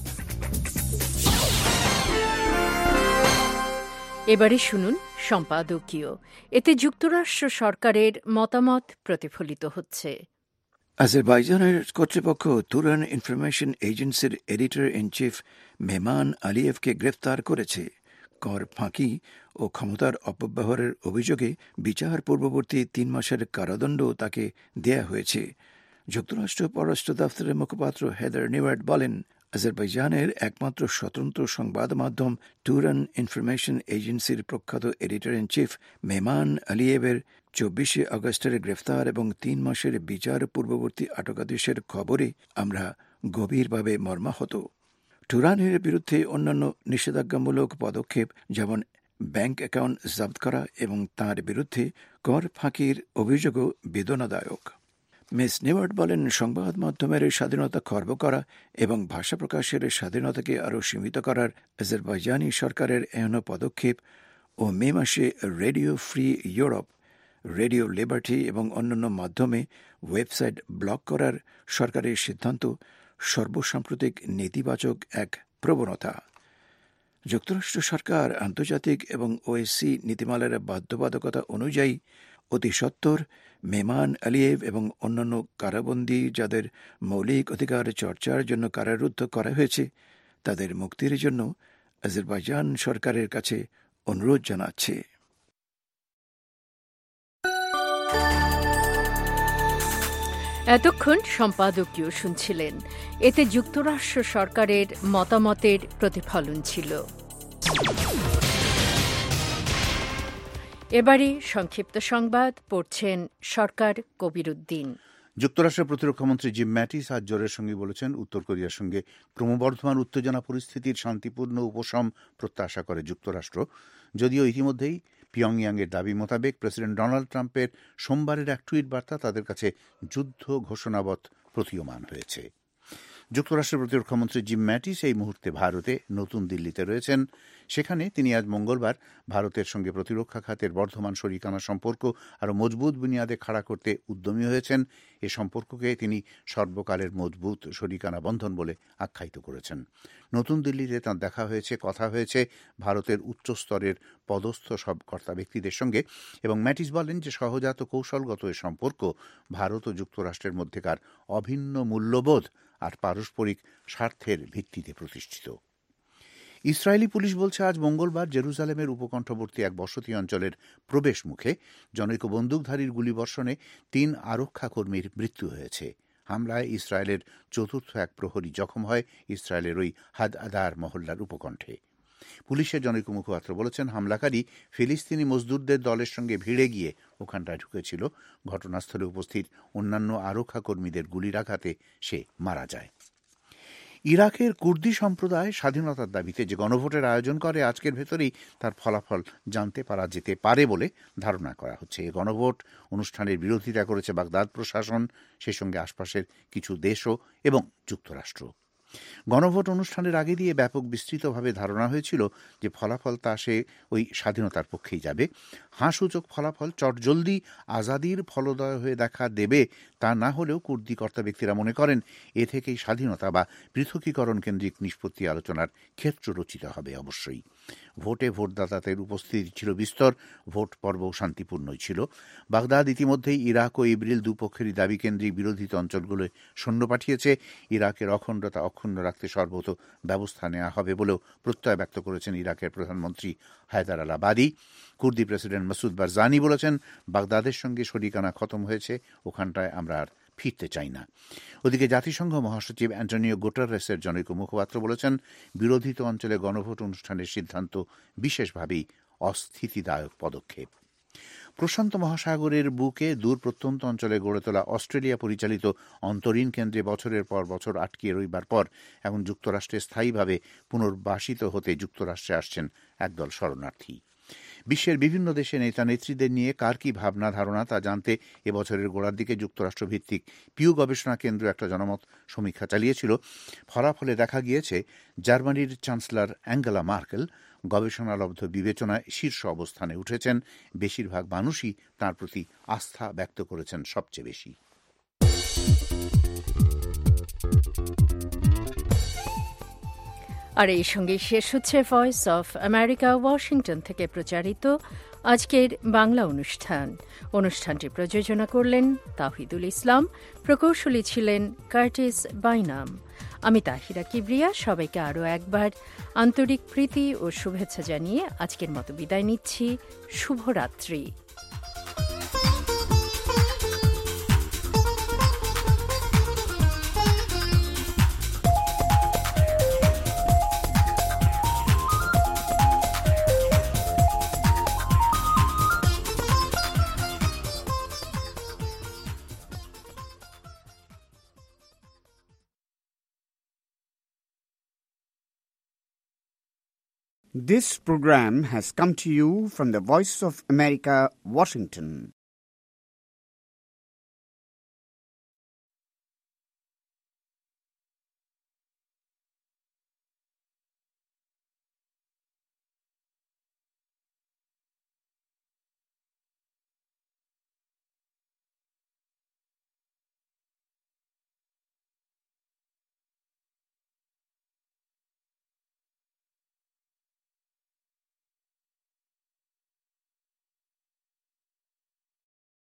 এবারে শুনুন সম্পাদকীয়। এতে যুক্তরাষ্ট্র সরকারের মতামত প্রতিফলিত হচ্ছে। আজারবাইজানের কর্তৃপক্ষ তুরান ইনফরমেশন এজেন্সির এডিটর ইন চিফ মেহমান আলিয়েভকে গ্রেফতার করেছে। কর ফাঁকি ও ক্ষমতার অপব্যবহারের অভিযোগে বিচার পূর্ববর্তী 3 মাসের কারাদণ্ড তাকে দেয়া হয়েছে। যুক্তরাষ্ট্র পররাষ্ট্র দপ্তরের মুখপাত্র হেদার নিওয়ার্ট বলেন, আজারবাইজানের একমাত্র স্বতন্ত্র সংবাদ মাধ্যম তুরান ইনফরমেশন এজেন্সির প্রখ্যাত এডিটর ইন চিফ মেহমান আলিয়েভের 24 আগস্টের গ্রেফতার এবং 3 মাসের বিচার পূর্ববর্তী আটকাদেশের খবরে আমরা গভীরভাবে মর্মাহত। তুরানের বিরুদ্ধে অন্যান্য নিষেধাজ্ঞামূলক পদক্ষেপ যেমন ব্যাংক অ্যাকাউন্ট জব্দ করা এবং তাঁর বিরুদ্ধে কর ফাঁকির অভিযোগও বেদনাদায়ক। মিস নিওয়ার্ড বলেন, সংবাদ মাধ্যমের স্বাধীনতা খর্ব করা এবং ভাষা প্রকাশের স্বাধীনতাকে আরও সীমিত করার আজারবাইজানি সরকারের এহেন পদক্ষেপ ও মে মাসে radio free Europe, radio liberty এবং অন্যান্য মাধ্যমে ওয়েবসাইট ব্লক করার সরকারের সিদ্ধান্ত সর্বসাম্প্রতিক নেতিবাচক এক প্রবণতা। যুক্তরাষ্ট্র সরকার আন্তর্জাতিক এবং ওএসসি নীতিমালার বাধ্যবাধকতা অনুযায়ী অতি সত্বর মেহমান আলিয়েভ এবং অন্যান্য কারাবন্দী যাদের মৌলিক অধিকার চর্চার জন্য কারারুদ্ধ করা হয়েছে তাদের মুক্তির জন্য আজারবাইজান সরকারের কাছে অনুরোধ জানাচ্ছে। এতক্ষণ সম্পাদকীয় শুনছিলেন। এতে যুক্তরাষ্ট্র সরকারের মতামতের প্রতিফলন ছিল। এবারে সংক্ষিপ্ত সংবাদ পড়ছেন সরকার কবিরউদ্দিন। যুক্তরাষ্ট্রের প্রতিরক্ষামন্ত্রী জিম ম্যাটিস আজ জোরের সঙ্গে বলেছেন, উত্তর কোরিয়ার সঙ্গে ক্রমবর্ধমান উত্তেজনা পরিস্থিতির শান্তিপূর্ণ উপশম প্রত্যাশা করে যুক্তরাষ্ট্র। যদিও ইতিমধ্যেই পিয়ংইয়াংয়ের দাবি মোতাবেক প্রেসিডেন্ট ডোনাল্ড ট্রাম্পের সোমবারের এক টুইট বার্তা তাদের কাছে যুদ্ধ ঘোষণাবৎ প্রতীয়মান হয়েছে। যুক্তরাষ্ট্রের প্রতিরক্ষামন্ত্রী জিম ম্যাটিস এই মুহূর্তে ভারতে নতুন দিল্লিতে রয়েছেন। সেখানে তিনি আজ মঙ্গলবার ভারতের সঙ্গে প্রতিরক্ষা খাতের বর্ধমান শরিকানা সম্পর্ক আরও মজবুত বুনিয়াদে খাড়া করতে উদ্যমী হয়েছেন। এ সম্পর্ককে তিনি সর্বকালের মজবুত শরিকানা বন্ধন বলে আখ্যায়িত করেছেন। নতুন দিল্লিতে তাঁর দেখা হয়েছে, কথা হয়েছে ভারতের উচ্চস্তরের পদস্থ সব কর্তা ব্যক্তিদের সঙ্গে এবং ম্যাটিস বলেন যে সহজাত কৌশলগত এ সম্পর্ক ভারত ও যুক্তরাষ্ট্রের মধ্যেকার অভিন্ন মূল্যবোধ আর পারস্পরিক স্বার্থের ভিত্তিতে প্রতিষ্ঠিত। ইসরায়েলি পুলিশ বলছে আজ মঙ্গলবার জেরুজালেমের উপকণ্ঠবর্তী এক বসতি অঞ্চলের প্রবেশ মুখে জনৈক বন্দুকধারীর গুলিবর্ষণে 3 আরক্ষা কর্মীর মৃত্যু হয়েছে। হামলায় ইসরায়েলের চতুর্থ এক প্রহরী জখম হয় ইসরায়েলের ওই হাদ আদার মহল্লার উপকণ্ঠে। পুলিশের জনৈক মুখপাত্র বলেছেন, হামলাকারী ফিলিস্তিনি মজদুরদের দলের সঙ্গে ভিড়ে গিয়ে ওখানটায় ঢুকেছিল। ঘটনাস্থলে উপস্থিত অন্যান্য আরক্ষা কর্মীদের গুলির আঘাতে সে মারা যায়। ইরাকের কুর্দি সম্প্রদায় স্বাধীনতার দাবিতে যে গণভোটের আয়োজন করে আজকের ভেতরেই তার ফলাফল জানতে পারা যেতে পারে বলে ধারণা করা হচ্ছে। এই গণভোট অনুষ্ঠানের বিরোধিতা করেছে বাগদাদ প্রশাসন, সেই সঙ্গে আশপাশের কিছু দেশও এবং যুক্তরাষ্ট্র। গণভোট অনুষ্ঠানের আগে দিয়ে ব্যাপক বিস্তৃতভাবে ধারণা হয়েছিল যে ফলাফল তা সে ওই স্বাধীনতার পক্ষেই যাবে। হাঁসূচক ফলাফল চটজলদি আজাদির ফলদয় হয়ে দেখা দেবে তা না হলেও কুর্দি কর্তা ব্যক্তিরা মনে করেন এ থেকেই স্বাধীনতা বা পৃথকীকরণ কেন্দ্রিক নিষ্পত্তি আলোচনার ক্ষেত্র রচিত হবে। অবশ্যই ভোটে ভোটদাতাদের উপস্থিতি ছিল বিস্তর, ভোট পর্বও শান্তিপূর্ণই ছিল। বাগদাদ ইতিমধ্যেই ইরাক ও ইবরিল দুপক্ষেরই দাবি কেন্দ্রিক বিরোধিত অঞ্চলগুলোয় সৈন্য পাঠিয়েছে। ইরাকের অখণ্ডতা অক্ষুণ্ণ রাখতে সর্বত ব্যবস্থা নেওয়া হবে বলেও প্রত্যয় ব্যক্ত করেছেন ইরাকের প্রধানমন্ত্রী হায়দার আল আবাদি। কুর্দি প্রেসিডেন্ট মাসুদ বারজানি বলেছেন, বাগদাদের সঙ্গে শরিকানা খতম হয়েছে, ওখানটায় আমরা আর ফিরতে চাই না। ওদিকে জাতিসংঘ মহাসচিব অ্যান্টনিও গুটেরেসের জনৈক মুখপাত্র বলেছেন, বিরোধিত অঞ্চলে গণভোট অনুষ্ঠানের সিদ্ধান্ত বিশেষভাবেই অস্থিতিদায়ক পদক্ষেপ। প্রশান্ত মহাসাগরের বুকে দূর প্রত্যন্ত অঞ্চলে গড়ে তোলা অস্ট্রেলিয়া পরিচালিত অন্তরীণ কেন্দ্রে বছরের পর বছর আটকে রইবার পর এখন যুক্তরাষ্ট্রে স্থায়ীভাবে পুনর্বাসিত হতে যুক্তরাষ্ট্রে আসছেন একদল শরণার্থী। বিশ্বের বিভিন্ন দেশে নেতা নেত্রীদের নিয়ে কার কি ভাবনা ধারণা তা জানতে এবছরের গোড়ার দিকে যুক্তরাষ্ট্রভিত্তিক পিউ গবেষণা কেন্দ্র একটা জনমত সমীক্ষা চালিয়েছিল। ফলাফলে দেখা গিয়েছে জার্মানির চ্যান্সেলর অ্যাঙ্গেলা মার্কেল গবেষণালব্ধ বিবেচনায় শীর্ষ অবস্থানে উঠেছেন। বেশিরভাগ মানুষই তাঁর প্রতি আস্থা ব্যক্ত করেছেন সবচেয়ে বেশি। আর এই সঙ্গে শেষ হচ্ছে ভয়েস অফ আমেরিকা ওয়াশিংটন থেকে প্রচারিত আজকের বাংলা অনুষ্ঠানটি প্রযোজনা করলেন তাওহিদুল ইসলাম, প্রকৌশলী ছিলেন কার্টিস বাইনাম। আমি তাহিরা কিবরিয়া সবাইকে আরও একবার আন্তরিক প্রীতি ও শুভেচ্ছা জানিয়ে আজকের মতো বিদায় নিচ্ছি। শুভরাত্রি। This program has come to you from the Voice of America, Washington.